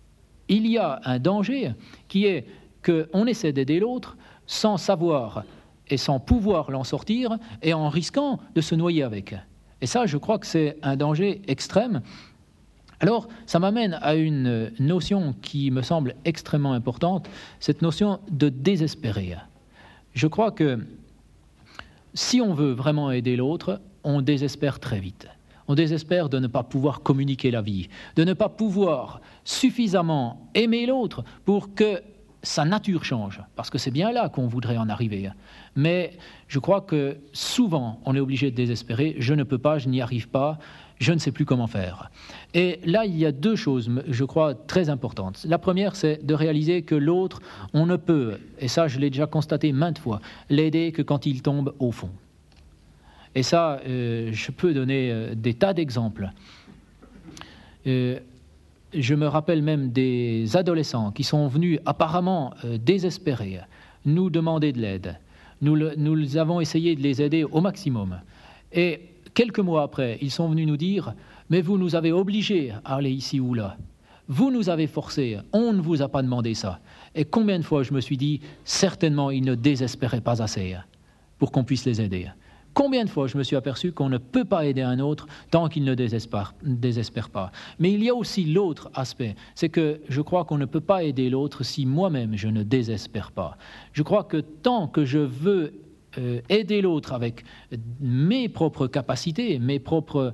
Il y a un danger qui est qu'on essaie d'aider l'autre sans savoir et sans pouvoir l'en sortir et en risquant de se noyer avec. Et ça, je crois que c'est un danger extrême. Alors, ça m'amène à une notion qui me semble extrêmement importante, cette notion de désespérer. Je crois que si on veut vraiment aider l'autre, on désespère très vite. On désespère de ne pas pouvoir communiquer la vie, de ne pas pouvoir suffisamment aimer l'autre pour que sa nature change, parce que c'est bien là qu'on voudrait en arriver. Mais je crois que souvent, on est obligé de désespérer. Je ne peux pas, je n'y arrive pas, je ne sais plus comment faire. Et là, il y a deux choses, je crois, très importantes. La première, c'est de réaliser que l'autre, on ne peut, et ça, je l'ai déjà constaté maintes fois, l'aider que quand il tombe au fond. Et ça, je peux donner des tas d'exemples. Je me rappelle même des adolescents qui sont venus apparemment désespérés, nous demander de l'aide. Nous avons essayé de les aider au maximum. Et quelques mois après, ils sont venus nous dire « Mais vous nous avez obligés à aller ici ou là. Vous nous avez forcés, on ne vous a pas demandé ça. » Et combien de fois je me suis dit « Certainement, ils ne désespéraient pas assez pour qu'on puisse les aider. » Combien de fois je me suis aperçu qu'on ne peut pas aider un autre tant qu'il ne désespère pas. Mais il y a aussi l'autre aspect, c'est que je crois qu'on ne peut pas aider l'autre si moi-même je ne désespère pas. Je crois que tant que je veux aider l'autre avec mes propres capacités, mes propres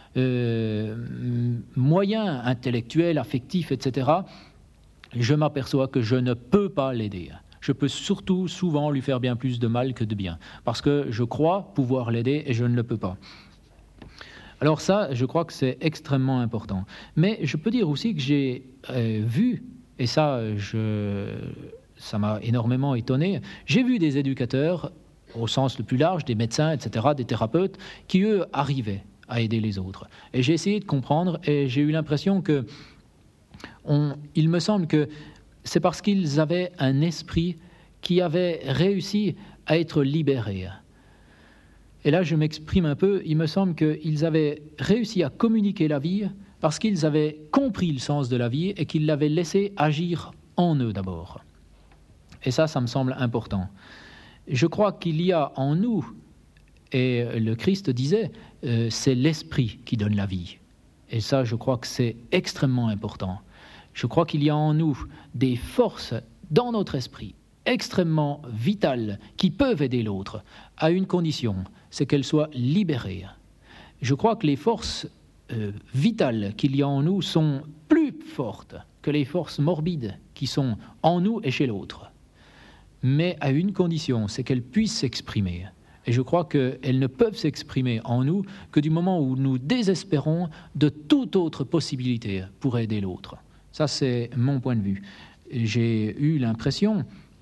moyens intellectuels, affectifs, etc., je m'aperçois que je ne peux pas l'aider. Je peux surtout souvent lui faire bien plus de mal que de bien, parce que je crois pouvoir l'aider et je ne le peux pas. Alors ça, je crois que c'est extrêmement important. Mais je peux dire aussi que j'ai vu, et ça m'a énormément étonné, j'ai vu des éducateurs, au sens le plus large, des médecins, etc., des thérapeutes, qui eux arrivaient à aider les autres. Et j'ai essayé de comprendre, et j'ai eu l'impression que, il me semble que c'est parce qu'ils avaient un esprit qui avait réussi à être libéré. Et là, je m'exprime un peu, il me semble qu'ils avaient réussi à communiquer la vie parce qu'ils avaient compris le sens de la vie et qu'ils l'avaient laissé agir en eux d'abord. Et ça me semble important. Je crois qu'il y a en nous, et le Christ disait, c'est l'esprit qui donne la vie. Et ça, je crois que c'est extrêmement important. Je crois qu'il y a en nous des forces dans notre esprit extrêmement vitales qui peuvent aider l'autre à une condition, c'est qu'elles soient libérées. Je crois que les forces vitales qu'il y a en nous sont plus fortes que les forces morbides qui sont en nous et chez l'autre. Mais à une condition, c'est qu'elles puissent s'exprimer. Et je crois qu'elles ne peuvent s'exprimer en nous que du moment où nous désespérons de toute autre possibilité pour aider l'autre. Ça, c'est mon point de vue. J'ai eu l'impression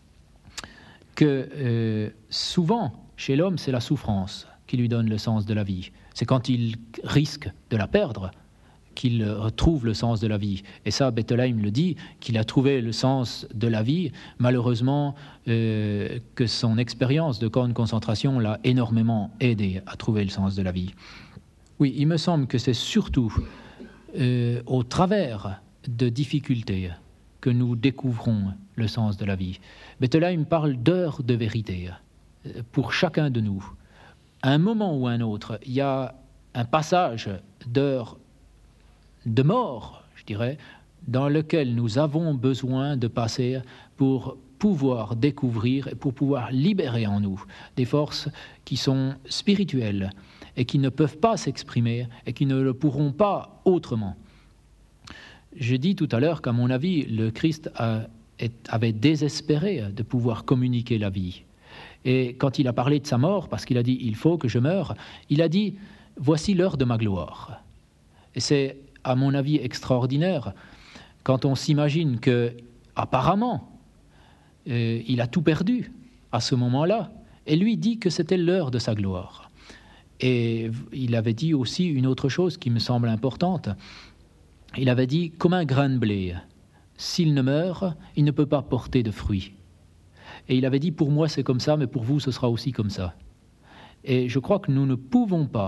que souvent, chez l'homme, c'est la souffrance qui lui donne le sens de la vie. C'est quand il risque de la perdre qu'il retrouve le sens de la vie. Et ça, Bettelheim le dit, qu'il a trouvé le sens de la vie. Malheureusement, que son expérience de camp de concentration l'a énormément aidé à trouver le sens de la vie. Oui, il me semble que c'est surtout au travers de difficultés que nous découvrons le sens de la vie. Bettelheim parle d'heures de vérité pour chacun de nous. À un moment ou un autre, il y a un passage d'heures de mort, je dirais, dans lequel nous avons besoin de passer pour pouvoir découvrir et pour pouvoir libérer en nous des forces qui sont spirituelles et qui ne peuvent pas s'exprimer et qui ne le pourront pas autrement. J'ai dit tout à l'heure qu'à mon avis, le Christ avait désespéré de pouvoir communiquer la vie. Et quand il a parlé de sa mort, parce qu'il a dit « il faut que je meure », il a dit « voici l'heure de ma gloire ». Et c'est, à mon avis, extraordinaire quand on s'imagine qu'apparemment, il a tout perdu à ce moment-là, et lui dit que c'était l'heure de sa gloire. Et il avait dit aussi une autre chose qui me semble importante. Il avait dit, comme un grain de blé, s'il ne meurt, il ne peut pas porter de fruits. Et il avait dit, pour moi c'est comme ça, mais pour vous ce sera aussi comme ça. Et je crois que nous ne pouvons pas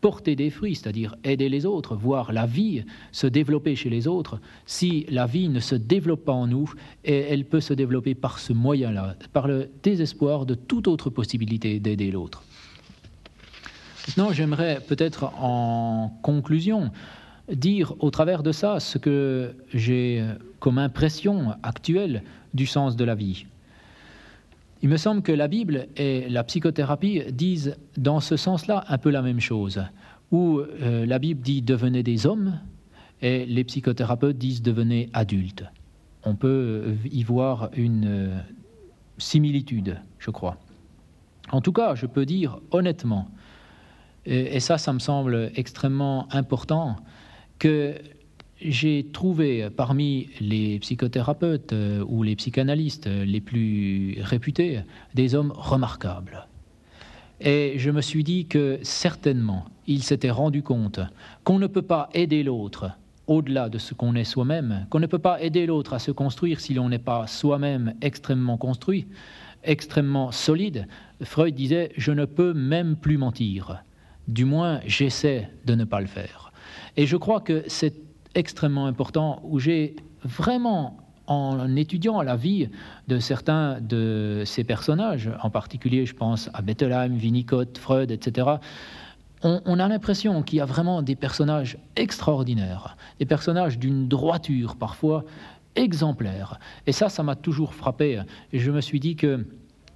porter des fruits, c'est-à-dire aider les autres, voir la vie se développer chez les autres, si la vie ne se développe pas en nous, et elle peut se développer par ce moyen-là, par le désespoir de toute autre possibilité d'aider l'autre. Maintenant, j'aimerais peut-être en conclusion dire au travers de ça ce que j'ai comme impression actuelle du sens de la vie. Il me semble que la Bible et la psychothérapie disent dans ce sens-là un peu la même chose, où la Bible dit « devenez des hommes » et les psychothérapeutes disent « devenez adultes ». On peut y voir une similitude, je crois. En tout cas, je peux dire honnêtement, et ça me semble extrêmement important, que j'ai trouvé parmi les psychothérapeutes ou les psychanalystes les plus réputés des hommes remarquables. Et je me suis dit que certainement, ils s'étaient rendus compte qu'on ne peut pas aider l'autre au-delà de ce qu'on est soi-même, qu'on ne peut pas aider l'autre à se construire si l'on n'est pas soi-même extrêmement construit, extrêmement solide. Freud disait « je ne peux même plus mentir ». Du moins, j'essaie de ne pas le faire. Et je crois que c'est extrêmement important, où j'ai vraiment, en étudiant la vie de certains de ces personnages, en particulier, je pense à Bettelheim, Winnicott, Freud, etc., on a l'impression qu'il y a vraiment des personnages extraordinaires, des personnages d'une droiture parfois exemplaire. Et ça m'a toujours frappé. Et je me suis dit que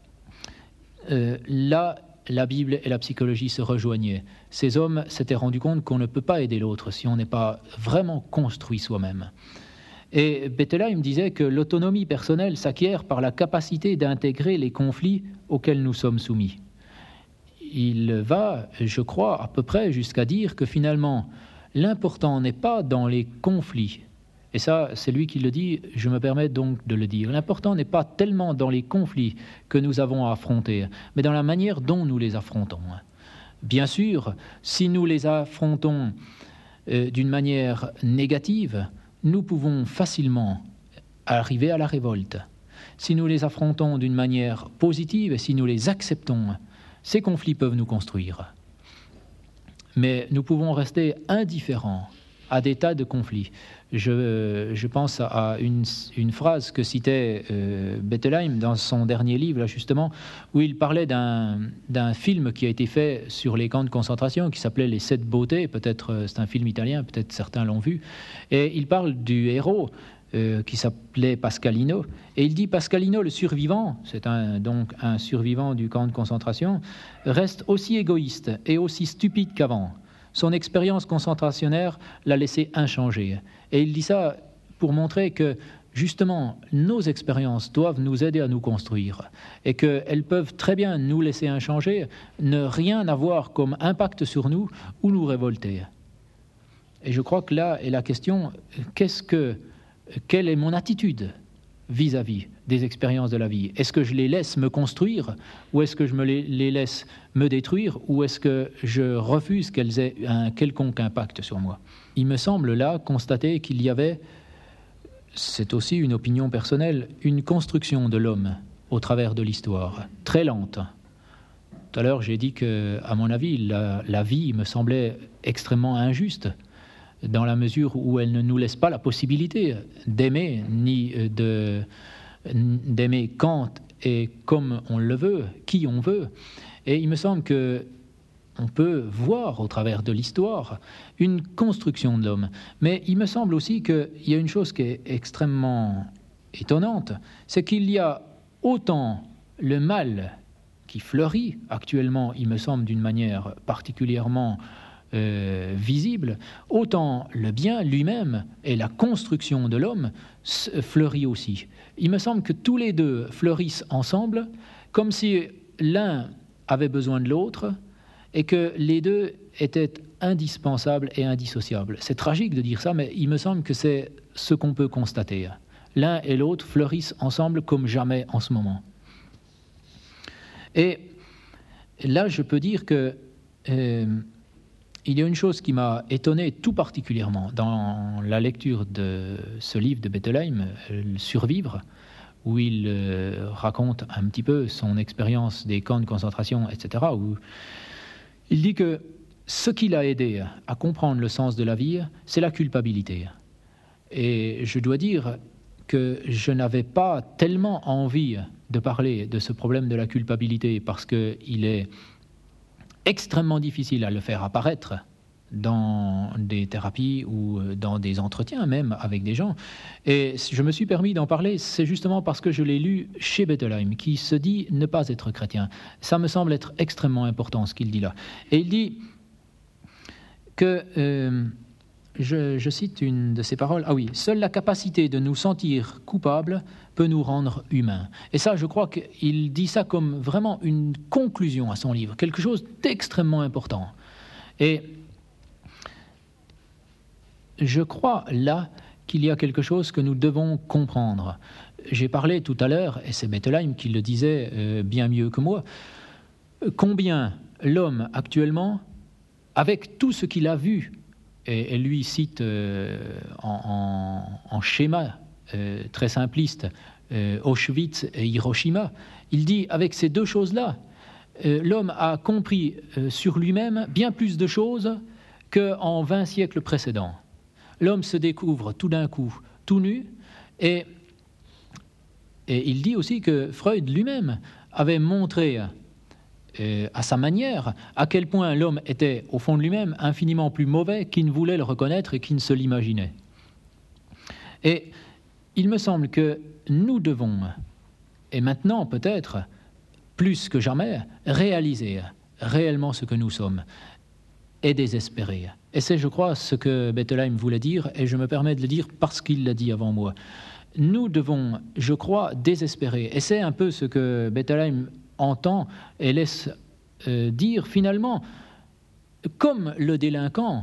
là, la Bible et la psychologie se rejoignaient. Ces hommes s'étaient rendus compte qu'on ne peut pas aider l'autre si on n'est pas vraiment construit soi-même. Et Bettelheim disait que l'autonomie personnelle s'acquiert par la capacité d'intégrer les conflits auxquels nous sommes soumis. Il va, je crois, à peu près jusqu'à dire que finalement, l'important n'est pas dans les conflits. Et ça, c'est lui qui le dit, je me permets donc de le dire. L'important n'est pas tellement dans les conflits que nous avons à affronter, mais dans la manière dont nous les affrontons. Bien sûr, si nous les affrontons d'une manière négative, nous pouvons facilement arriver à la révolte. Si nous les affrontons d'une manière positive et si nous les acceptons, ces conflits peuvent nous construire. Mais nous pouvons rester indifférents à des tas de conflits. Je pense à une phrase que citait Bettelheim dans son dernier livre, là, justement, où il parlait d'un film qui a été fait sur les camps de concentration, qui s'appelait Les Sept Beautés, peut-être c'est un film italien, peut-être certains l'ont vu, et il parle du héros qui s'appelait Pascalino, et il dit Pascalino, le survivant, c'est donc un survivant du camp de concentration, reste aussi égoïste et aussi stupide qu'avant. Son expérience concentrationnaire l'a laissé inchangé. Et il dit ça pour montrer que, justement, nos expériences doivent nous aider à nous construire et qu'elles peuvent très bien nous laisser inchangés, ne rien avoir comme impact sur nous ou nous révolter. Et je crois que là est la question, quelle est mon attitude vis-à-vis des expériences de la vie? Est-ce que je les laisse me construire ou est-ce que je les laisse me détruire ou est-ce que je refuse qu'elles aient un quelconque impact sur moi? Il me semble là constater qu'il y avait, c'est aussi une opinion personnelle, une construction de l'homme au travers de l'histoire, très lente. Tout à l'heure j'ai dit que, à mon avis, la vie me semblait extrêmement injuste, dans la mesure où elle ne nous laisse pas la possibilité d'aimer, ni d'aimer quand et comme on le veut, qui on veut. Et il me semble qu'on peut voir au travers de l'histoire une construction de l'homme. Mais il me semble aussi qu'il y a une chose qui est extrêmement étonnante, c'est qu'il y a autant le mal qui fleurit actuellement, il me semble, d'une manière particulièrement visible, autant le bien lui-même et la construction de l'homme fleurit aussi. Il me semble que tous les deux fleurissent ensemble, comme si l'un avait besoin de l'autre et que les deux étaient indispensables et indissociables. C'est tragique de dire ça, mais il me semble que c'est ce qu'on peut constater. L'un et l'autre fleurissent ensemble comme jamais en ce moment. Et là, je peux dire que il y a une chose qui m'a étonné tout particulièrement dans la lecture de ce livre de Bettelheim, Survivre, où il raconte un petit peu son expérience des camps de concentration, etc., où il dit que ce qui l'a aidé à comprendre le sens de la vie, c'est la culpabilité. Et je dois dire que je n'avais pas tellement envie de parler de ce problème de la culpabilité parce qu'il est extrêmement difficile à le faire apparaître dans des thérapies ou dans des entretiens même avec des gens. Et je me suis permis d'en parler, c'est justement parce que je l'ai lu chez Bettelheim, qui se dit ne pas être chrétien. Ça me semble être extrêmement important ce qu'il dit là. Et il dit que, je cite une de ses paroles, « Ah oui, seule la capacité de nous sentir coupables peut nous rendre humains. » Et ça, je crois qu'il dit ça comme vraiment une conclusion à son livre, quelque chose d'extrêmement important. Et je crois là qu'il y a quelque chose que nous devons comprendre. J'ai parlé tout à l'heure, et c'est Bettelheim qui le disait bien mieux que moi, combien l'homme actuellement, avec tout ce qu'il a vu, et lui cite en schéma très simpliste Auschwitz et Hiroshima, il dit avec ces deux choses-là, l'homme a compris sur lui-même bien plus de choses qu'en 20 siècles précédents. L'homme se découvre tout d'un coup, tout nu, et il dit aussi que Freud lui-même avait montré à sa manière à quel point l'homme était au fond de lui-même infiniment plus mauvais qu'il ne voulait le reconnaître et qu'il ne se l'imaginait. Et il me semble que nous devons, et maintenant peut-être plus que jamais, réaliser réellement ce que nous sommes et désespérer. Et c'est, je crois, ce que Bettelheim voulait dire, et je me permets de le dire parce qu'il l'a dit avant moi. Nous devons, je crois, désespérer. Et c'est un peu ce que Bettelheim entend et laisse dire finalement, comme le délinquant,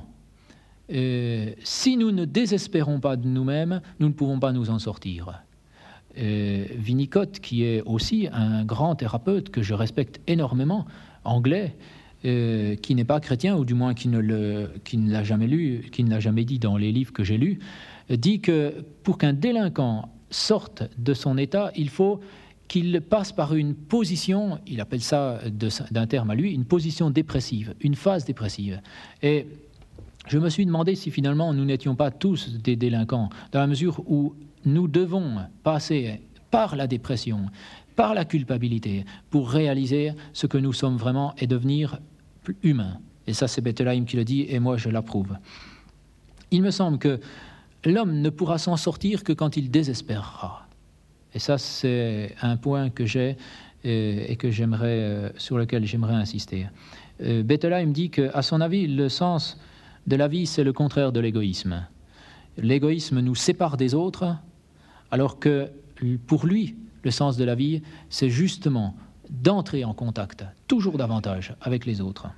si nous ne désespérons pas de nous-mêmes, nous ne pouvons pas nous en sortir. Winnicott, qui est aussi un grand thérapeute que je respecte énormément, anglais, qui n'est pas chrétien, ou du moins qui ne l'a jamais lu, qui ne l'a jamais dit dans les livres que j'ai lus, dit que pour qu'un délinquant sorte de son état, il faut qu'il passe par une position, il appelle ça d'un terme à lui, une position dépressive, une phase dépressive. Et je me suis demandé si finalement nous n'étions pas tous des délinquants, dans la mesure où nous devons passer par la dépression, par la culpabilité, pour réaliser ce que nous sommes vraiment et devenir humains. Et ça, c'est Bettelheim qui le dit, et moi je l'approuve. Il me semble que l'homme ne pourra s'en sortir que quand il désespérera. Et ça, c'est un point que j'ai et que sur lequel j'aimerais insister. Bettelheim dit qu'à son avis, le sens de la vie, c'est le contraire de l'égoïsme. L'égoïsme nous sépare des autres, alors que pour lui, le sens de la vie, c'est justement d'entrer en contact, toujours davantage, avec les autres.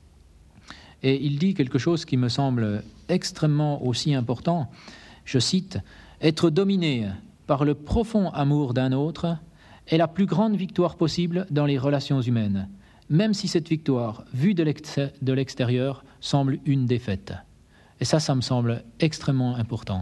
Et il dit quelque chose qui me semble extrêmement aussi important, je cite, « Être dominé par le profond amour d'un autre est la plus grande victoire possible dans les relations humaines, même si cette victoire, vue de l'extérieur, semble une défaite. » Et ça me semble extrêmement important.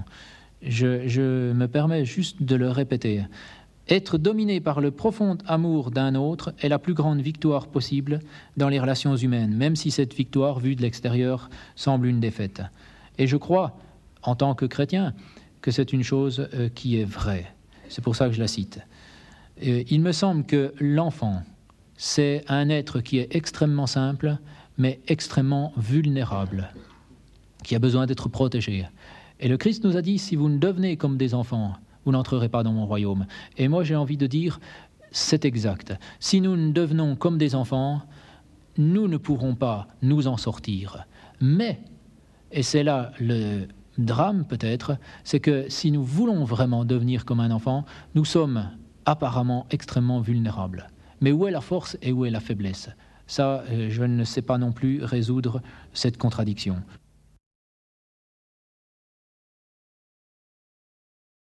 Je me permets juste de le répéter. Être dominé par le profond amour d'un autre est la plus grande victoire possible dans les relations humaines, même si cette victoire, vue de l'extérieur, semble une défaite. Et je crois, en tant que chrétien, que c'est une chose qui est vraie. C'est pour ça que je la cite. Il me semble que l'enfant, c'est un être qui est extrêmement simple, mais extrêmement vulnérable, qui a besoin d'être protégé. Et le Christ nous a dit, si vous ne devenez comme des enfants, vous n'entrerez pas dans mon royaume. Et moi, j'ai envie de dire, c'est exact. Si nous ne devenons comme des enfants, nous ne pourrons pas nous en sortir. Mais, et c'est là le drame peut-être, c'est que si nous voulons vraiment devenir comme un enfant, nous sommes apparemment extrêmement vulnérables. Mais où est la force et où est la faiblesse ? Ça, je ne sais pas non plus résoudre cette contradiction.